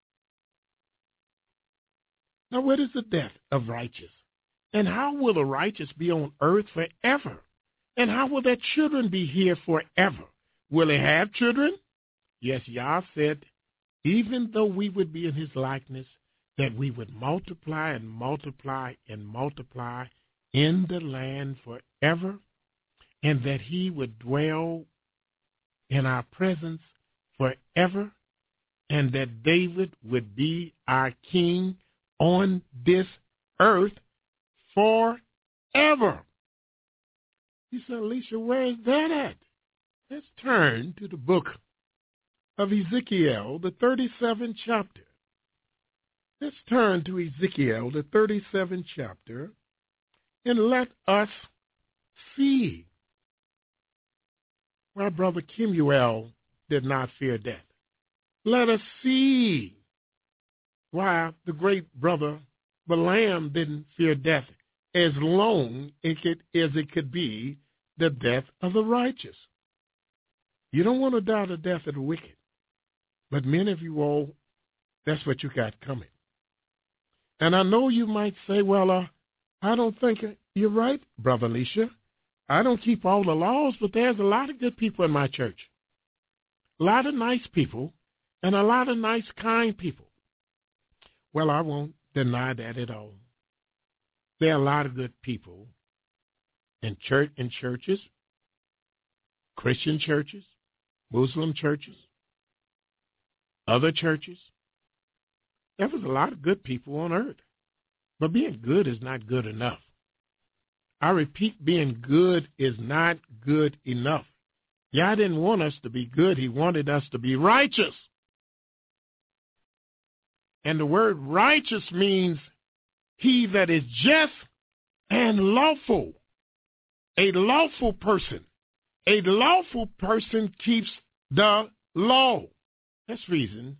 Now, what is the death of righteous? And how will the righteous be on earth forever? And how will their children be here forever? Will they have children? Yes, Yah said, even though we would be in his likeness, that we would multiply and multiply and multiply in the land forever, and that he would dwell in our presence forever, and that David would be our king on this earth forever. You said, Alicia, where is that at? Let's turn to the book of Ezekiel, the 37th chapter. Let's turn to Ezekiel, the 37th chapter, and let us see why Brother Kemuel did not fear death. Let us see why the great brother Balaam didn't fear death as long as it could be the death of the righteous. You don't want to die the death of the wicked. But many of you all, that's what you got coming. And I know you might say, well, I don't think you're right, Brother Alicia. I don't keep all the laws, but there's a lot of good people in my church. A lot of nice people and a lot of nice, kind people. Well, I won't deny that at all. There are a lot of good people in churches, Christian churches, Muslim churches, other churches. There was a lot of good people on earth. But being good is not good enough. I repeat, being good is not good enough. Yah didn't want us to be good. He wanted us to be righteous. And the word righteous means he that is just and lawful. A lawful person. A lawful person keeps the law. That's reason.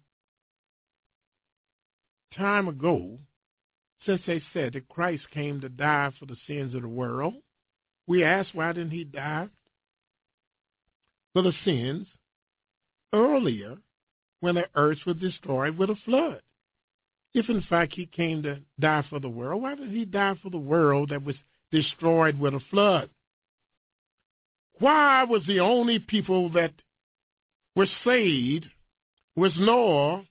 Time ago, since they said that Christ came to die for the sins of the world, we asked, why didn't he die for the sins earlier when the earth was destroyed with a flood? If, in fact, he came to die for the world, why did he die for the world that was destroyed with a flood? Why was the only people that were saved was Noah,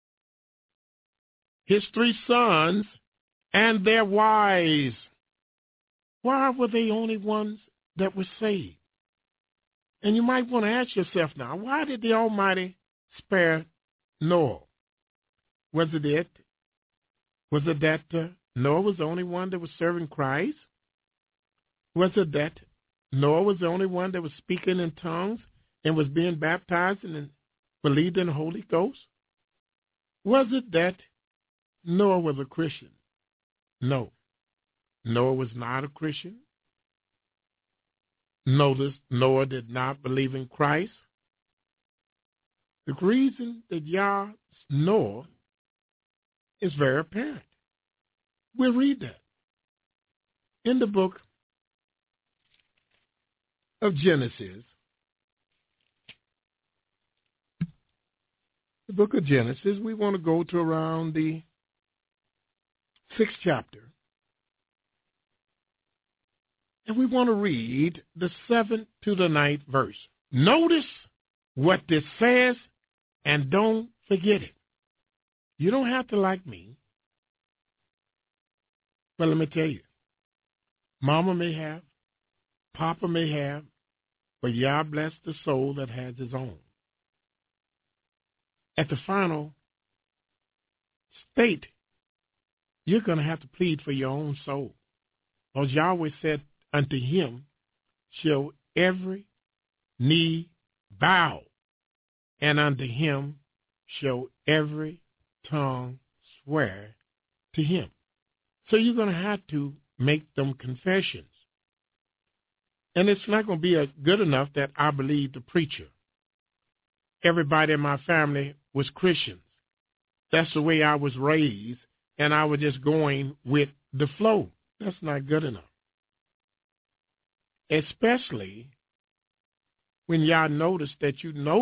his 3 sons, and their wives? Why were they only ones that were saved? And you might want to ask yourself now, why did the Almighty spare Noah? Was it that Noah was the only one that was serving Christ? Was it that Noah was the only one that was speaking in tongues and was being baptized and believed in the Holy Ghost? Was it that Noah was a Christian? No. Noah was not a Christian. Notice Noah did not believe in Christ. The reason that Yah Noah is very apparent. We'll read that in the book of Genesis. The book of Genesis, we want to go to around the 6th chapter. And we want to read the 7th to the 9th verse. Notice what this says and don't forget it. You don't have to like me. But let me tell you, Mama may have, Papa may have, but Yah bless the soul that has his own. At the final state, you're going to have to plead for your own soul. Because Yahweh said, unto him shall every knee bow, and unto him shall every tongue swear to him. So you're going to have to make them confessions. And it's not going to be good enough that I believe the preacher. Everybody in my family was Christians. That's the way I was raised, and I was just going with the flow. That's not good enough. Especially when y'all notice that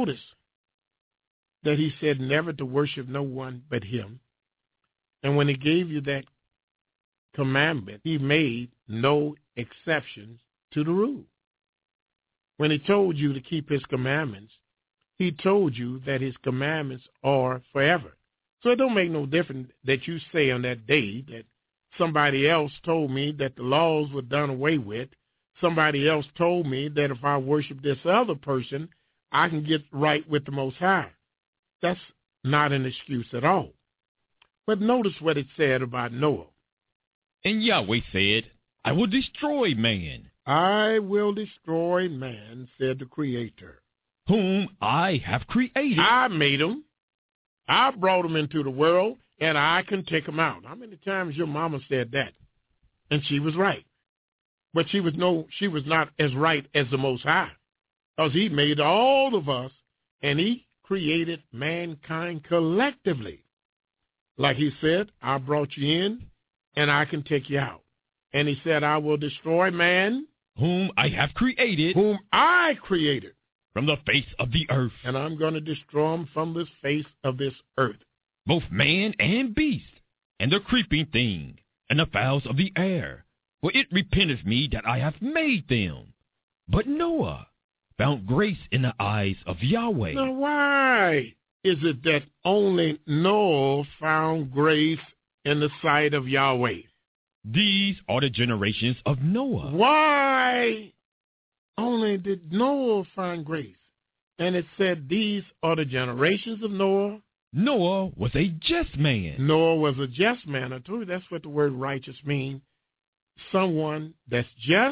he said never to worship no one but him. And when he gave you that commandment, he made no exceptions to the rule. When he told you to keep his commandments, he told you that his commandments are forever. So it don't make no difference that you say on that day that somebody else told me that the laws were done away with. Somebody else told me that if I worship this other person, I can get right with the Most High. That's not an excuse at all. But notice what it said about Noah. And Yahweh said, I will destroy man. I will destroy man, said the Creator. Whom I have created. I made him. I brought him into the world, and I can take him out. How many times your mama said that? And she was right. But she was not as right as the Most High, because he made all of us, and he created mankind collectively. Like he said, I brought you in, and I can take you out. And he said, I will destroy man. Whom I have created. Whom I created. From the face of the earth. And I'm going to destroy him from the face of this earth. Both man and beast, and the creeping thing, and the fowls of the air. For it repenteth me that I have made them. But Noah found grace in the eyes of Yahweh. Now why is it that only Noah found grace in the sight of Yahweh? These are the generations of Noah. Why only did Noah find grace? And it said these are the generations of Noah. Noah was a just man. Noah was a just man. I told you that's what the word righteous means. Someone that's just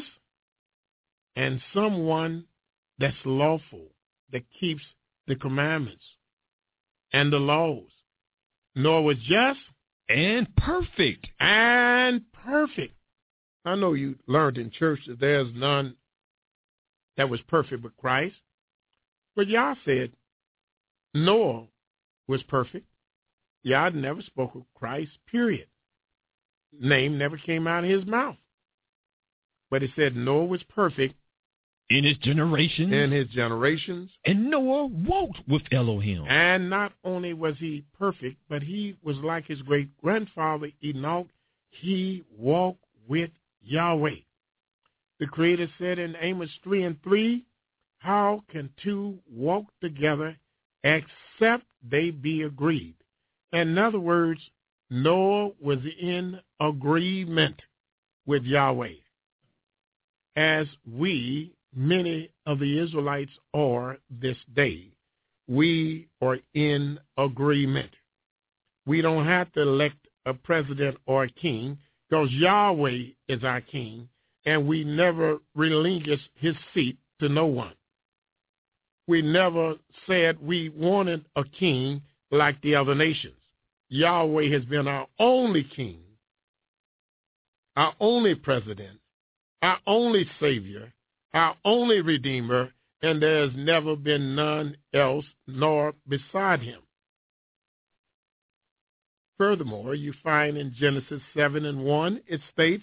and someone that's lawful, that keeps the commandments and the laws. Noah was just and perfect. And perfect. I know you learned in church that there's none that was perfect but Christ. But Yah said Noah was perfect. Yah never spoke of Christ, period. Name never came out of his mouth. But it said Noah was perfect. In his generations. In his generations. And Noah walked with Elohim. And not only was he perfect, but he was like his great-grandfather Enoch. He walked with Yahweh. The Creator said in Amos 3:3, how can two walk together except they be agreed? In other words, Noah was in agreement with Yahweh. As many of the Israelites are this day. We are in agreement. We don't have to elect a president or a king because Yahweh is our king, and we never relinquish his seat to no one. We never said we wanted a king like the other nations. Yahweh has been our only king, our only president, our only savior, our only Redeemer, and there has never been none else nor beside him. Furthermore, you find in Genesis 7:1, it states,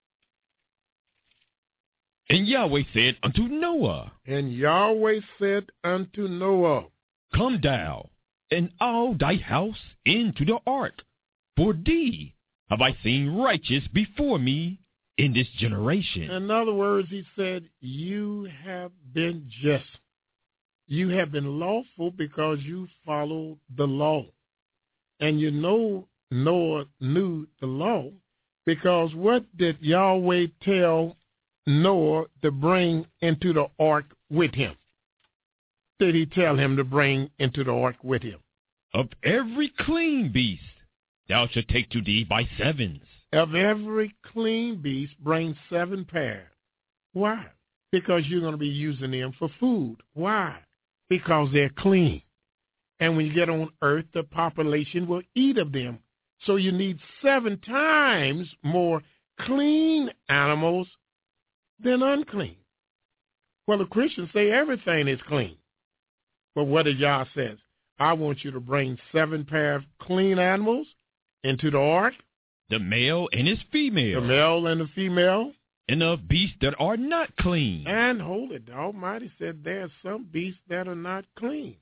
And Yahweh said unto Noah, And Yahweh said unto Noah, Come down, and all thy house into the ark, for thee have I seen righteous before me in this generation. In other words, he said, you have been just. You have been lawful because you followed the law. And you know Noah knew the law because what did Yahweh tell Noah to bring into the ark with him? Did he tell him to bring into the ark with him? Of every clean beast thou shalt take to thee by sevens. Of every clean beast, bring 7 pairs. Why? Because you're going to be using them for food. Why? Because they're clean. And when you get on earth, the population will eat of them. So you need 7 times more clean animals than unclean. Well, the Christians say everything is clean. But what did Yah says? I want you to bring 7 pair of clean animals into the ark. The male and his female. The male and the female. And of beasts that are not clean. And hold it, the Almighty said there are some beasts that are not clean.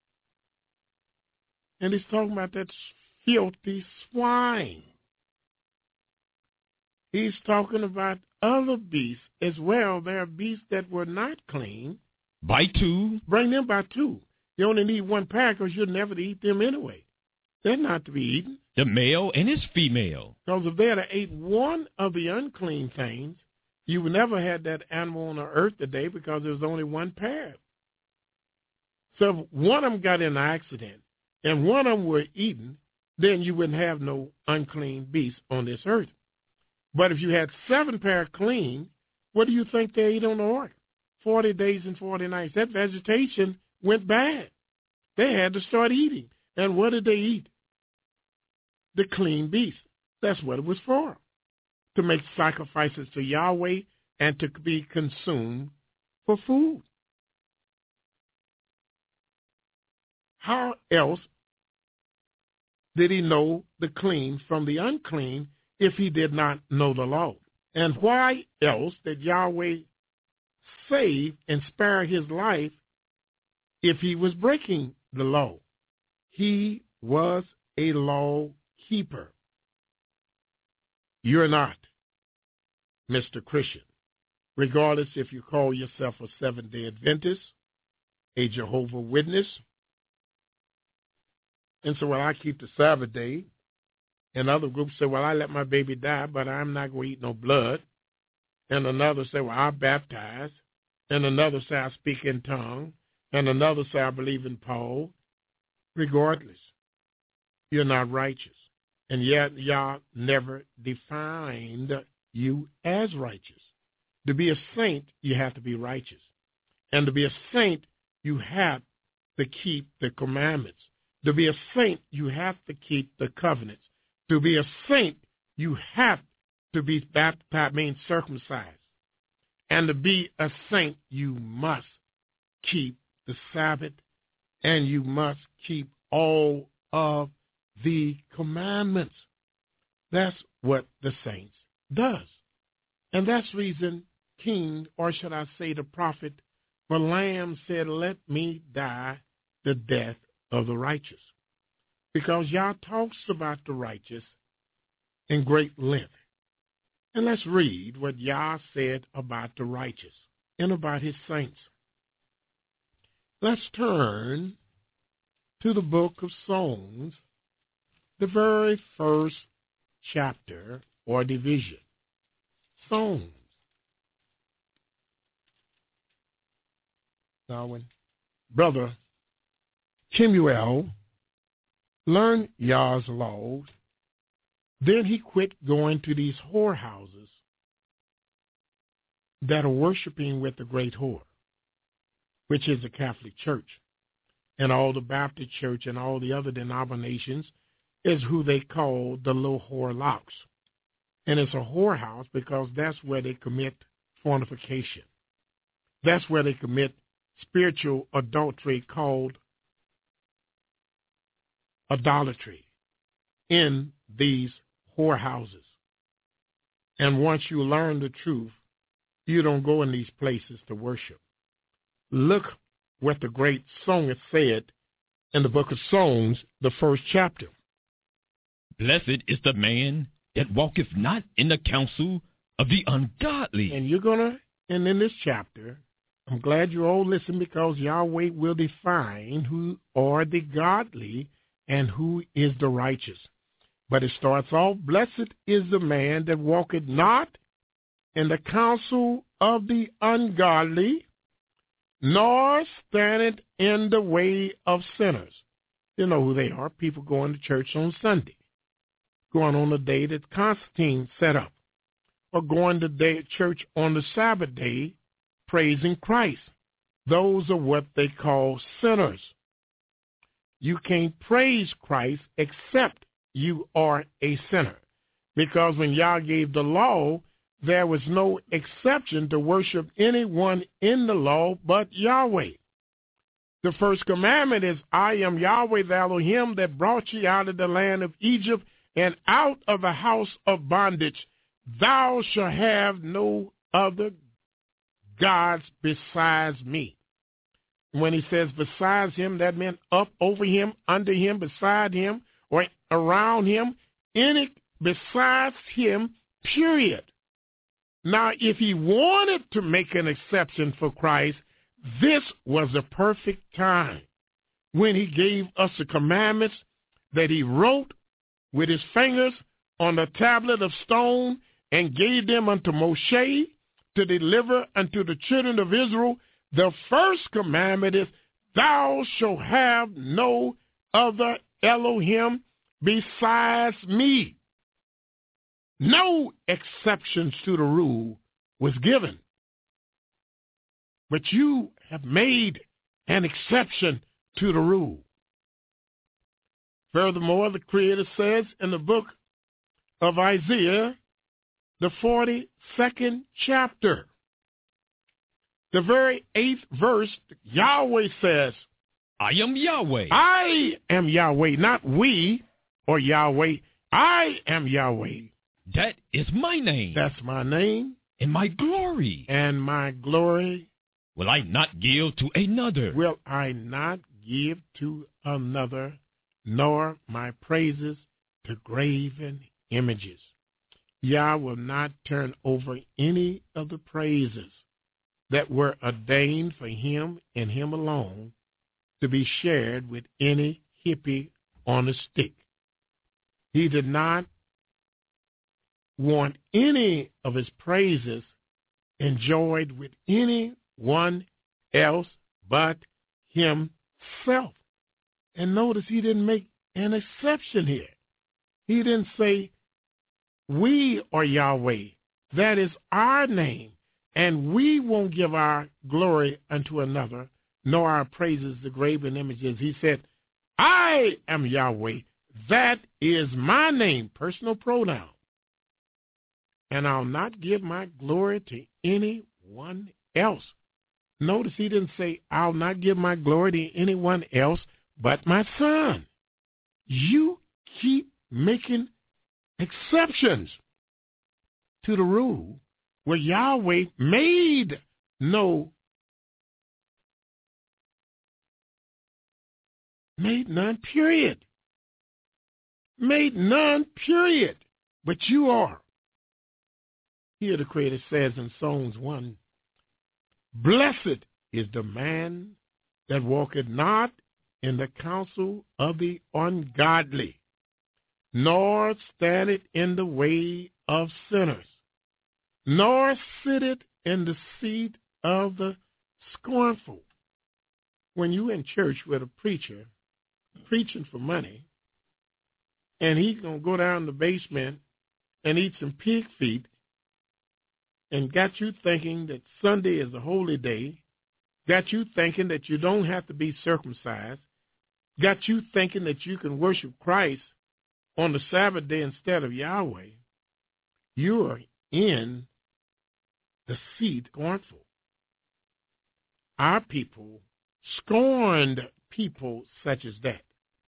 And he's talking about that filthy swine. He's talking about other beasts as well. There are beasts that were not clean. By 2. Bring them by 2. You only need 1 pair because you'll never eat them anyway. They're not to be eaten. The male and his female. Because if they had ate one of the unclean things, you would never had that animal on the earth today because there was only 1 pair. So if one of them got in an accident and one of them were eaten, then you wouldn't have no unclean beasts on this earth. But if you had 7 pair clean, what do you think they ate on the ark? 40 days and 40 nights. That vegetation went bad. They had to start eating. And what did they eat? The clean beast. That's what it was for, to make sacrifices to Yahweh and to be consumed for food. How else did he know the clean from the unclean if he did not know the law? And why else did Yahweh save and spare his life if he was breaking the law? He was a law keeper. You're not, Mr. Christian, regardless if you call yourself a Seventh-day Adventist, a Jehovah Witness, and so, well, I keep the Sabbath day, and other groups say, well, I let my baby die, but I'm not going to eat no blood, and another say, well, I baptize, and another say, I speak in tongues, and another say, I believe in Paul. Regardless, you're not righteous. And yet, Yah never defined you as righteous. To be a saint, you have to be righteous. And to be a saint, you have to keep the commandments. To be a saint, you have to keep the covenants. To be a saint, you have to be baptized, means circumcised. And to be a saint, you must keep the Sabbath, and you must keep all of the commandments. That's what the saints does. And that's the reason King, or should I say the prophet Balaam said, let me die the death of the righteous. Because Yah talks about the righteous in great length. And let's read what Yah said about the righteous and about his saints. Let's turn to the book of Psalms, the very first chapter or division. Psalms. Now, when Brother Kemuel learned Yah's laws, then he quit going to these whorehouses that are worshiping with the great whore, which is the Catholic Church. And all the Baptist Church and all the other denominations is who they call the little whorelocks. And it's a whorehouse because that's where they commit fornication. That's where they commit spiritual adultery called idolatry in these whorehouses. And once you learn the truth, you don't go in these places to worship. Look what the great songist said in the book of Songs, the 1st chapter. Blessed is the man that walketh not in the counsel of the ungodly. And you're going to, and in this chapter, I'm glad you all listen, because Yahweh will define who are the godly and who is the righteous. But it starts off, blessed is the man that walketh not in the counsel of the ungodly, nor standeth in the way of sinners. You know who they are, people going to church on Sunday, going on the day that Constantine set up, or going to church on the Sabbath day, praising Christ. Those are what they call sinners. You can't praise Christ except you are a sinner. Because when Yah gave the law, there was no exception to worship anyone in the law but Yahweh. The first commandment is, I am Yahweh the Elohim that brought you out of the land of Egypt and out of the house of bondage. Thou shalt have no other gods besides me. When he says besides him, that meant up, over him, under him, beside him, or around him, any besides him, period. Now, if he wanted to make an exception for Christ, this was the perfect time when he gave us the commandments that he wrote with his fingers on a tablet of stone and gave them unto Moshe to deliver unto the children of Israel. The first commandment is, thou shalt have no other Elohim besides me. No exceptions to the rule was given. But you have made an exception to the rule. Furthermore, the Creator says in the book of Isaiah, the 42nd chapter, the very 8th verse, Yahweh says, I am Yahweh. I am Yahweh, not we or Yahweh. I am Yahweh. That is my name. That's my name. And my glory. And my glory will I not give to another. Will I not give to another, nor my praises to graven images. Yah will not turn over any of the praises that were ordained for him and him alone to be shared with any hippie on a stick. He did not want any of his praises enjoyed with anyone else but himself. And notice he didn't make an exception here. He didn't say, we are Yahweh. That is our name. And we won't give our glory unto another, nor our praises to graven images. He said, I am Yahweh. That is my name, personal pronoun. And I'll not give my glory to anyone else. Notice he didn't say, I'll not give my glory to anyone else but my son. You keep making exceptions to the rule where Yahweh made none, period. Made none, period. But you are. Here the Creator says in Psalms 1, blessed is the man that walketh not in the counsel of the ungodly, nor standeth in the way of sinners, nor sitteth in the seat of the scornful. When you in church with a preacher preaching for money, and he's going to go down the basement and eat some pig feet, and got you thinking that Sunday is a holy day, got you thinking that you don't have to be circumcised, got you thinking that you can worship Christ on the Sabbath day instead of Yahweh, you are in the seat scornful. our people scorned people such as that.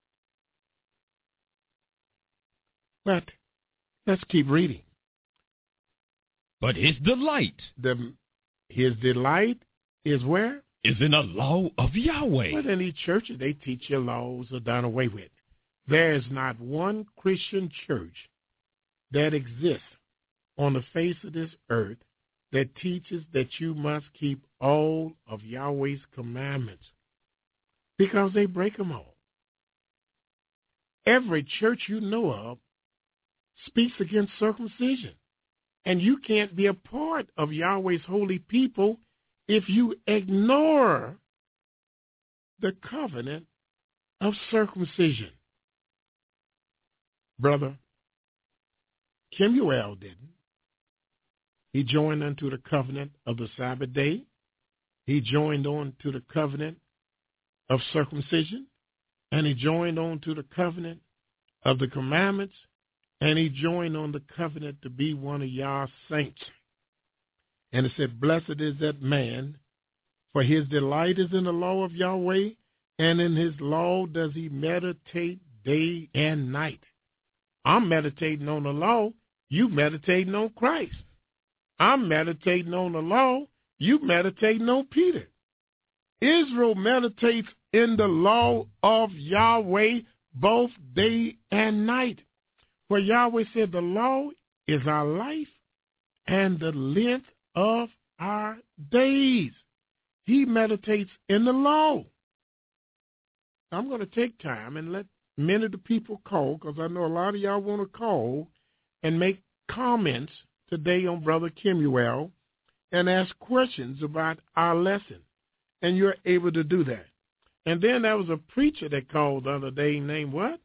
But let's keep reading. But his delight His delight is where? is in the law of Yahweh. Well, in these churches, they teach your laws are done away with. There is not one Christian church that exists on the face of this earth that teaches that you must keep all of Yahweh's commandments, because they break them all. Every church you know of speaks against circumcision, and you can't be a part of Yahweh's holy people if you ignore the covenant of circumcision. Brother Kemuel didn't. He joined unto the covenant of the Sabbath day. He joined on to the covenant of circumcision, and he joined on to the covenant of the commandments, and he joined on the covenant to be one of Yah's saints. And it said, blessed is that man, for his delight is in the law of Yahweh, and in his law does he meditate day and night. I'm meditating on the law, you meditating on Christ. I'm meditating on the law, you meditating on Peter. Israel meditates in the law of Yahweh both day and night. For Yahweh said the law is our life and the length of our days. He meditates in the law. I'm going to take time and let many of the people call, because I know a lot of y'all want to call and make comments today on Brother Kemuel and ask questions about our lesson. And you're able to do that. And then there was a preacher that called the other day named what?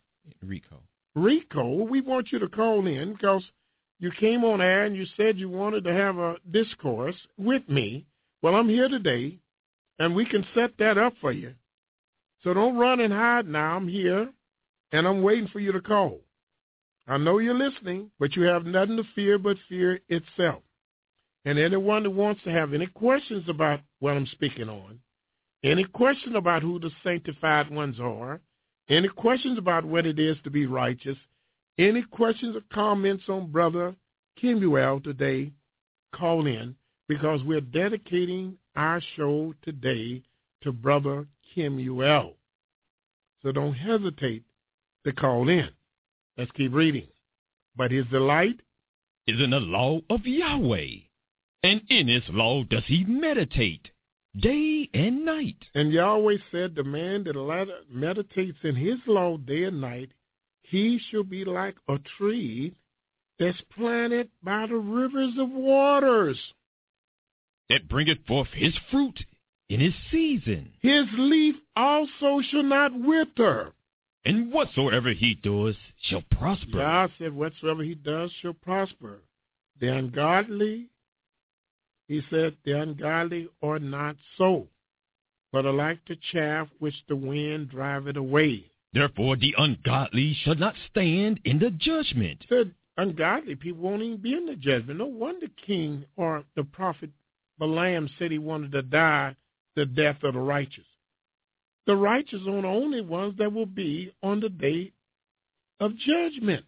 Rico. We want you to call in because you came on air and you said you wanted to have a discourse with me. Well, I'm here today, and we can set that up for you. So don't run and hide now. I'm here, and I'm waiting for you to call. I know you're listening, but you have nothing to fear but fear itself. And anyone that wants to have any questions about what I'm speaking on, any question about who the sanctified ones are, any questions about what it is to be righteous, any questions or comments on Brother Kemuel today, call in, because we're dedicating our show today to Brother Kemuel. So don't hesitate to call in. Let's keep reading. But his delight is in the law of Yahweh, and in his law does he meditate day and night. And Yahweh said, the man that meditates in his law day and night, he shall be like a tree that's planted by the rivers of waters, that bringeth forth his fruit in his season. His leaf also shall not wither. And whatsoever he does shall prosper. God said, whatsoever he does shall prosper. The ungodly, he said, the ungodly are not so, but are like the chaff which the wind driveth away. Therefore the ungodly shall not stand in the judgment. Said ungodly people won't even be in the judgment. No wonder King or the prophet Balaam said he wanted to die the death of the righteous. The righteous are the only ones that will be on the day of judgment.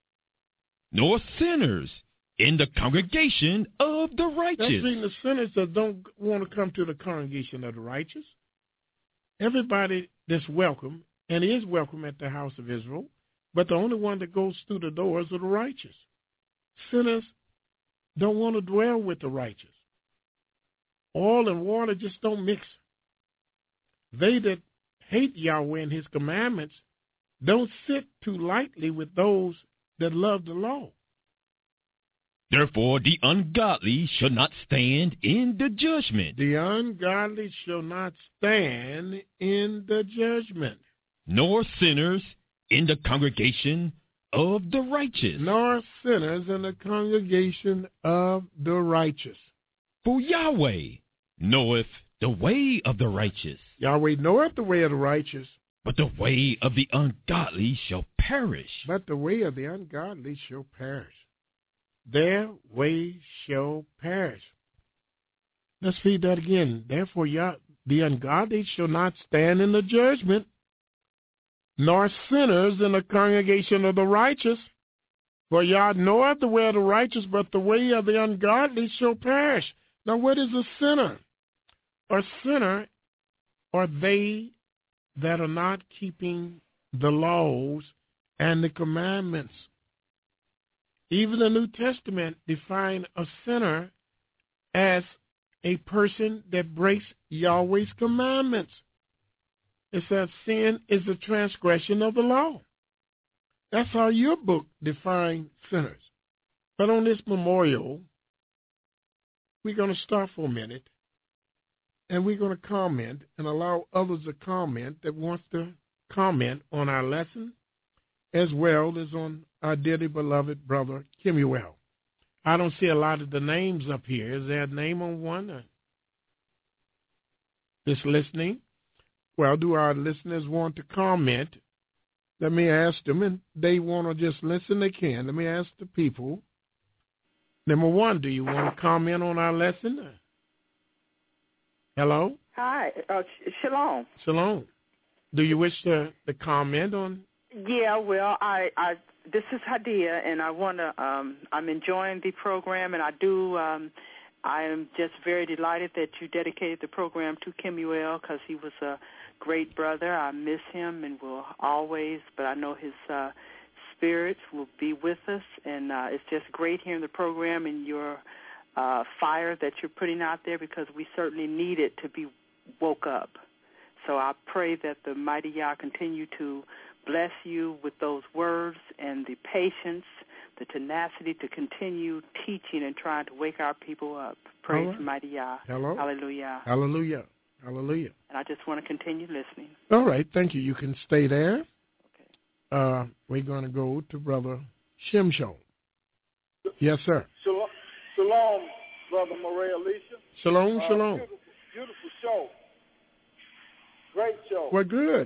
Nor sinners in the congregation of the righteous. That's mean the sinners that don't want to come to the congregation of the righteous. Everybody that's welcome and is welcome at the house of Israel, but the only one that goes through the doors are the righteous. Sinners don't want to dwell with the righteous. Oil and water just don't mix. They that hate Yahweh and his commandments don't sit too lightly with those that love the law. Therefore the ungodly shall not stand in the judgment. The ungodly shall not stand in the judgment. Nor sinners in the congregation of the righteous. Nor sinners in the congregation of the righteous. For Yahweh knoweth the way of the righteous. Yahweh knoweth the way of the righteous. But the way of the ungodly shall perish. But the way of the ungodly shall perish. Their way shall perish. Let's read that again. Therefore, the ungodly shall not stand in the judgment, nor sinners in the congregation of the righteous. For Yah knoweth the way of the righteous, but the way of the ungodly shall perish. Now, what is a sinner? A sinner are they that are not keeping the laws and the commandments. Even the New Testament defines a sinner as a person that breaks Yahweh's commandments. It says sin is a transgression of the law. That's how your book defines sinners. But on this memorial, we're going to stop for a minute, and we're going to comment and allow others to comment that wants to comment on our lesson, as well as on our dearly beloved brother, Kemuel. I don't see a lot of the names up here. Is there a name on one that's listening? Well, do our listeners want to comment? Let me ask them, and they want to just listen, they can. Let me ask the people. Number one, do you want to comment on our lesson? Hello? Hi, Shalom. Shalom. Do you wish to comment on? Yeah, well, I this is Hadia, and I want to. I'm enjoying the program, and I am just very delighted that you dedicated the program to Kemuel, because he was a great brother. I miss him and will always, but I know his spirits will be with us, and it's just great hearing the program and your fire that you're putting out there, because we certainly need it to be woke up. So I pray that the mighty Yah continue to bless you with those words and the patience, the tenacity to continue teaching and trying to wake our people up. Praise the mighty Yah. Hello. Hallelujah. Hallelujah. Hallelujah. And I just want to continue listening. All right. Thank you. You can stay there. Okay. We're going to go to Brother Shimshon. Yes, sir. Shalom, Brother Maria Alicia. Shalom, shalom. Beautiful show. Great show. Well, good.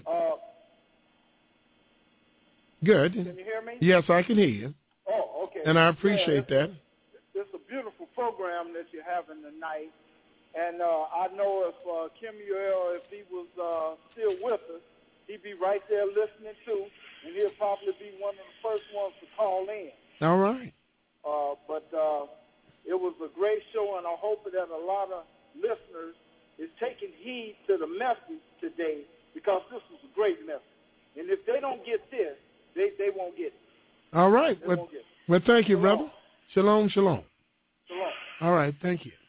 Good. Can you hear me? Yes, I can hear you. Oh, okay. And I appreciate that. It's a beautiful program that you're having tonight. And I know if Kemuel, if he was still with us, he'd be right there listening too, and he'll probably be one of the first ones to call in. All right. But it was a great show, and I hope that a lot of listeners is taking heed to the message today, because this was a great message. And if they don't get this, they won't get it. All right. Well, thank you, Shalom. brother. Shalom, shalom. Shalom. All right. Thank you.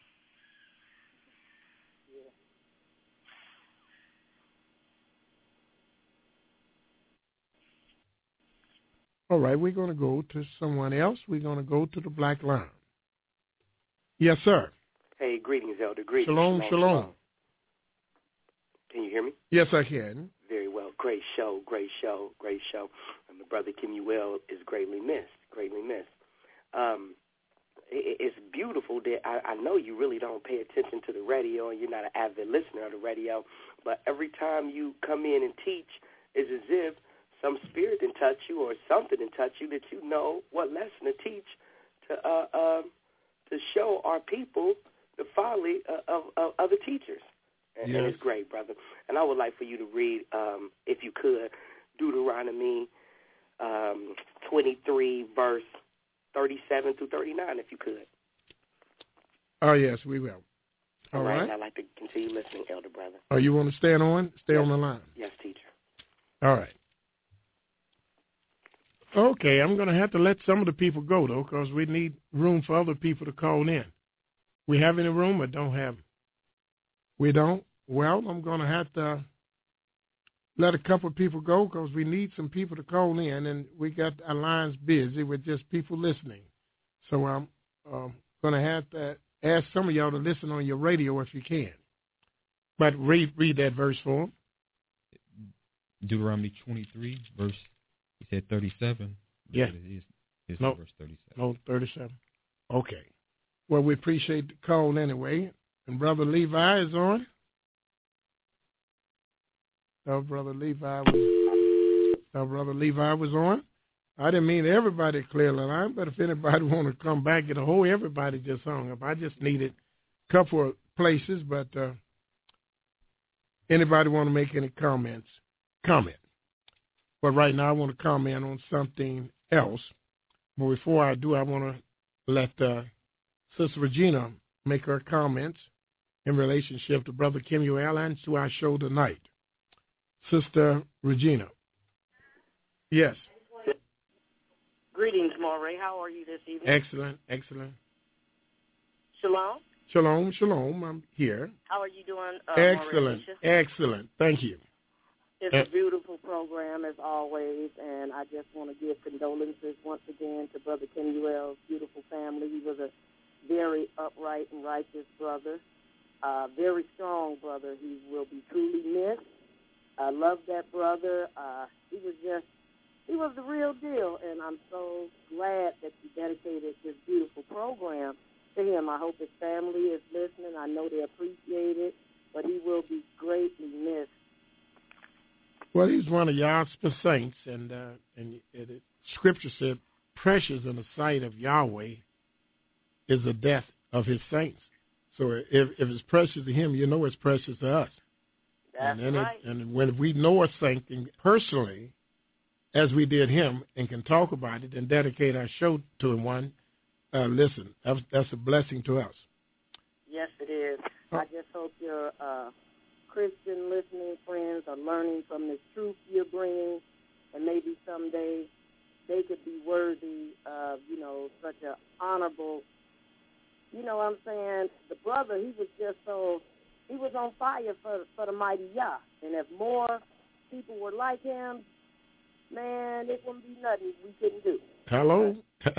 All right, we're going to go to someone else. We're going to go to the Black Line. Yes, sir. Hey, greetings, Elder. Greetings. Shalom, shalom. Can you hear me? Yes, I can. Very well. Great show, great show, great show. And my brother Kemuel is greatly missed, greatly missed. It's beautiful that I know you really don't pay attention to the radio, and you're not an avid listener of the radio, but every time you come in and teach, it's as if some spirit can touch you or something can touch you that you know what lesson to teach to show our people the folly of other teachers. And, yes. And it's great, brother. And I would like for you to read, if you could, Deuteronomy 23, verse 37 through 39, if you could. Oh, yes, we will. All right. And I'd like to continue listening, Elder Brother. Oh, you want to stay on? Stay yes. on the line. Yes, teacher. All right. Okay, I'm going to have to let some of the people go, though, because we need room for other people to call in. We have any room or don't have? We don't? Well, I'm going to have to let a couple of people go, because we need some people to call in, and we got our lines busy with just people listening. So I'm going to have to ask some of y'all to listen on your radio if you can. But read that verse for them. Deuteronomy 23, verse, he said 37. Yeah. It's no, verse 37. No, 37. Okay. Well, we appreciate the call anyway. And Brother Levi is on. Brother Levi was on. I didn't mean everybody clear the line, but if anybody want to come back, everybody just hung up. I just needed a couple of places, but Anybody want to make any comments? Comment. But right now I want to comment on something else. But before I do, I want to let Sister Regina make her comments in relationship to Brother Kemuel and to our show tonight. Sister Regina. Yes. Greetings, Moray. How are you this evening? Excellent, excellent. Shalom. Shalom, shalom. I'm here. How are you doing, excellent, Moray? Excellent. Thank you. It's a beautiful program, as always, and I just want to give condolences once again to Brother Kemuel's beautiful family. He was a very upright and righteous brother, very strong brother. He will be truly missed. I love that brother. He was the real deal, and I'm so glad that you dedicated this beautiful program to him. I hope his family is listening. I know they appreciate it, but he will be greatly missed. Well, he's one of Yah's saints, and Scripture said, precious in the sight of Yahweh is the death of his saints. So if it's precious to him, you know it's precious to us. That's right. And when we know a saint personally, as we did him, and can talk about it and dedicate our show to him, listen, that's a blessing to us. Yes, it is. I just hope your Christian listening friends are learning from this truth you're bringing, and maybe someday they could be worthy of, such an honorable, you know what I'm saying? The brother, he was on fire for the mighty Yah. And if more people were like him, man, it wouldn't be nothing we couldn't do. Hello.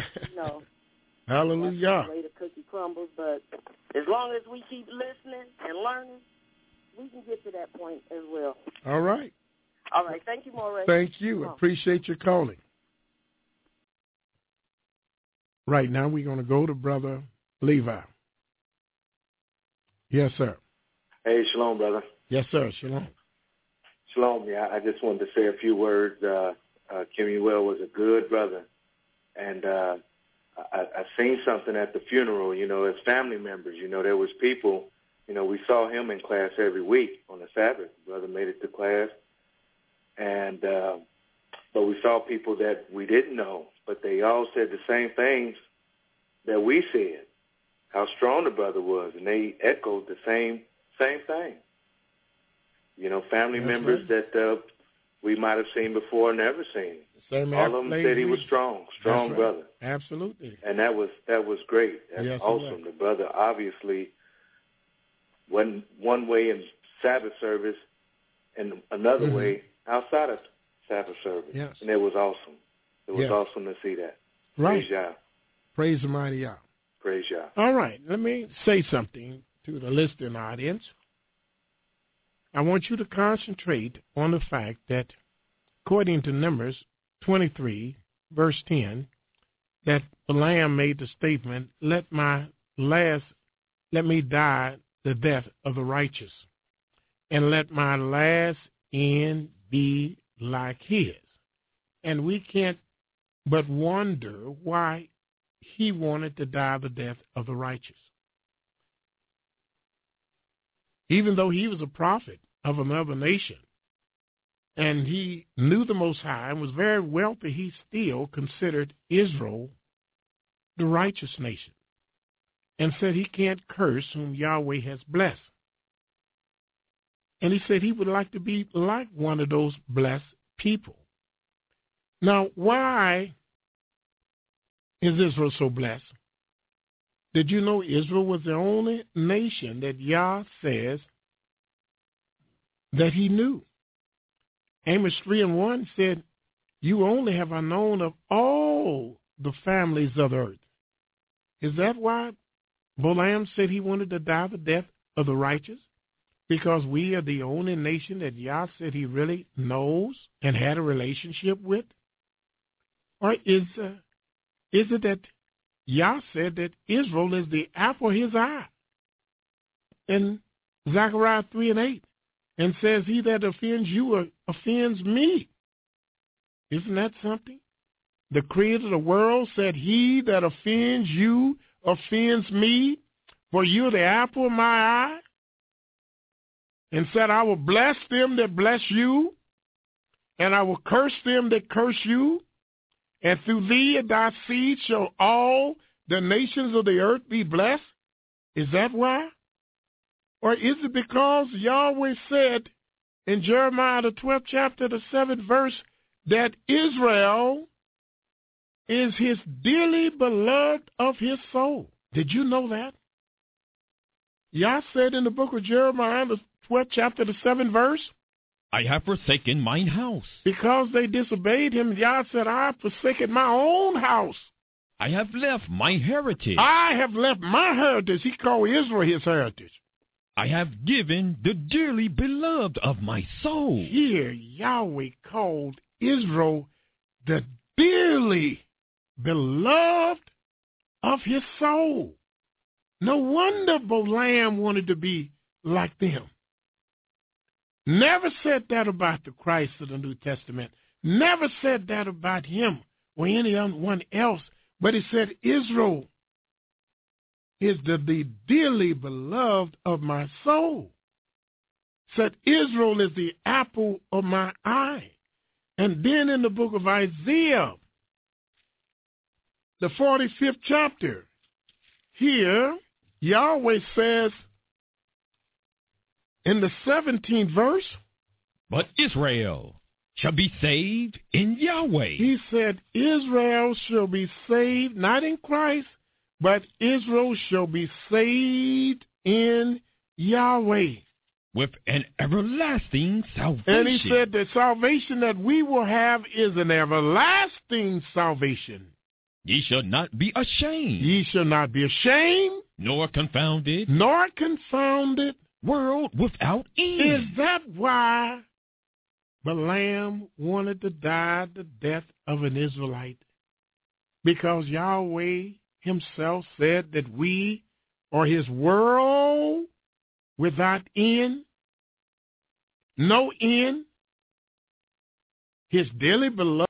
Hallelujah. That's the way the cookie crumbles, but as long as we keep listening and learning, we can get to that point as well. All right. All right. Thank you, Moray. Thank you. Appreciate your calling. Right now, we're going to go to Brother Levi. Yes, sir. Hey, shalom, brother. Yes, sir. Shalom. Shalom. Yeah, I just wanted to say a few words. Kemuel was a good brother, and I seen something at the funeral. As family members, there was people. We saw him in class every week on the Sabbath. Brother made it to class, and but we saw people that we didn't know, but they all said the same things that we said. How strong the brother was, and they echoed the same thing. Family members that we might have seen before, never seen. All of them said he was strong brother. Absolutely. And that was great. That's awesome. The brother obviously went one way in Sabbath service and another way outside of Sabbath service. Yes. And it was awesome. It was awesome to see that. Right. Praise Yah. Praise the mighty Yah. Praise Yah. All right. Let me say something to the listening audience. I want you to concentrate on the fact that, according to Numbers 23, verse 10, that Balaam made the statement, let me die the death of the righteous, and let my last end be like his. And we can't but wonder why he wanted to die the death of the righteous. Even though he was a prophet of another nation, and he knew the Most High and was very wealthy, he still considered Israel the righteous nation and said he can't curse whom Yahweh has blessed. And he said he would like to be like one of those blessed people. Now, why is Israel so blessed? Did you know Israel was the only nation that Yah says that he knew? Amos 3:1 said, you only have I known of all the families of the earth. Is that why Balaam said he wanted to die the death of the righteous? Because we are the only nation that Yah said he really knows and had a relationship with? Or is it that Yah said that Israel is the apple of his eye in Zechariah 3:8, and says, he that offends you offends me? Isn't that something? The creator of the world said, he that offends you offends me, for you're the apple of my eye. and said, I will bless them that bless you, and I will curse them that curse you, and through thee and thy seed shall all the nations of the earth be blessed? Is that why? Or is it because Yahweh said in Jeremiah the 12th chapter, the 7th verse, that Israel is his dearly beloved of his soul? Did you know that? Yah said in the book of Jeremiah, the 12th chapter, the 7th verse, I have forsaken mine house. Because they disobeyed him, Yah said, I have forsaken my own house. I have left my heritage. I have left my heritage. He called Israel his heritage. I have given the dearly beloved of my soul. Here, Yahweh called Israel the dearly beloved of his soul. No wonder Balaam wanted to be like them. Never said that about the Christ of the New Testament. Never said that about him or anyone else. But he said Israel is the dearly beloved of my soul. Said Israel is the apple of my eye. And then in the book of Isaiah, the 45th chapter, here Yahweh says in the 17th verse, but Israel shall be saved in Yahweh. He said Israel shall be saved, not in Christ, but Israel shall be saved in Yahweh. With an everlasting salvation. And he said the salvation that we will have is an everlasting salvation. Ye shall not be ashamed. Ye shall not be ashamed. Nor confounded. Nor confounded. World without end. Is that why Balaam wanted to die the death of an Israelite? Because Yahweh himself said that we are his world without end, no end, his dearly beloved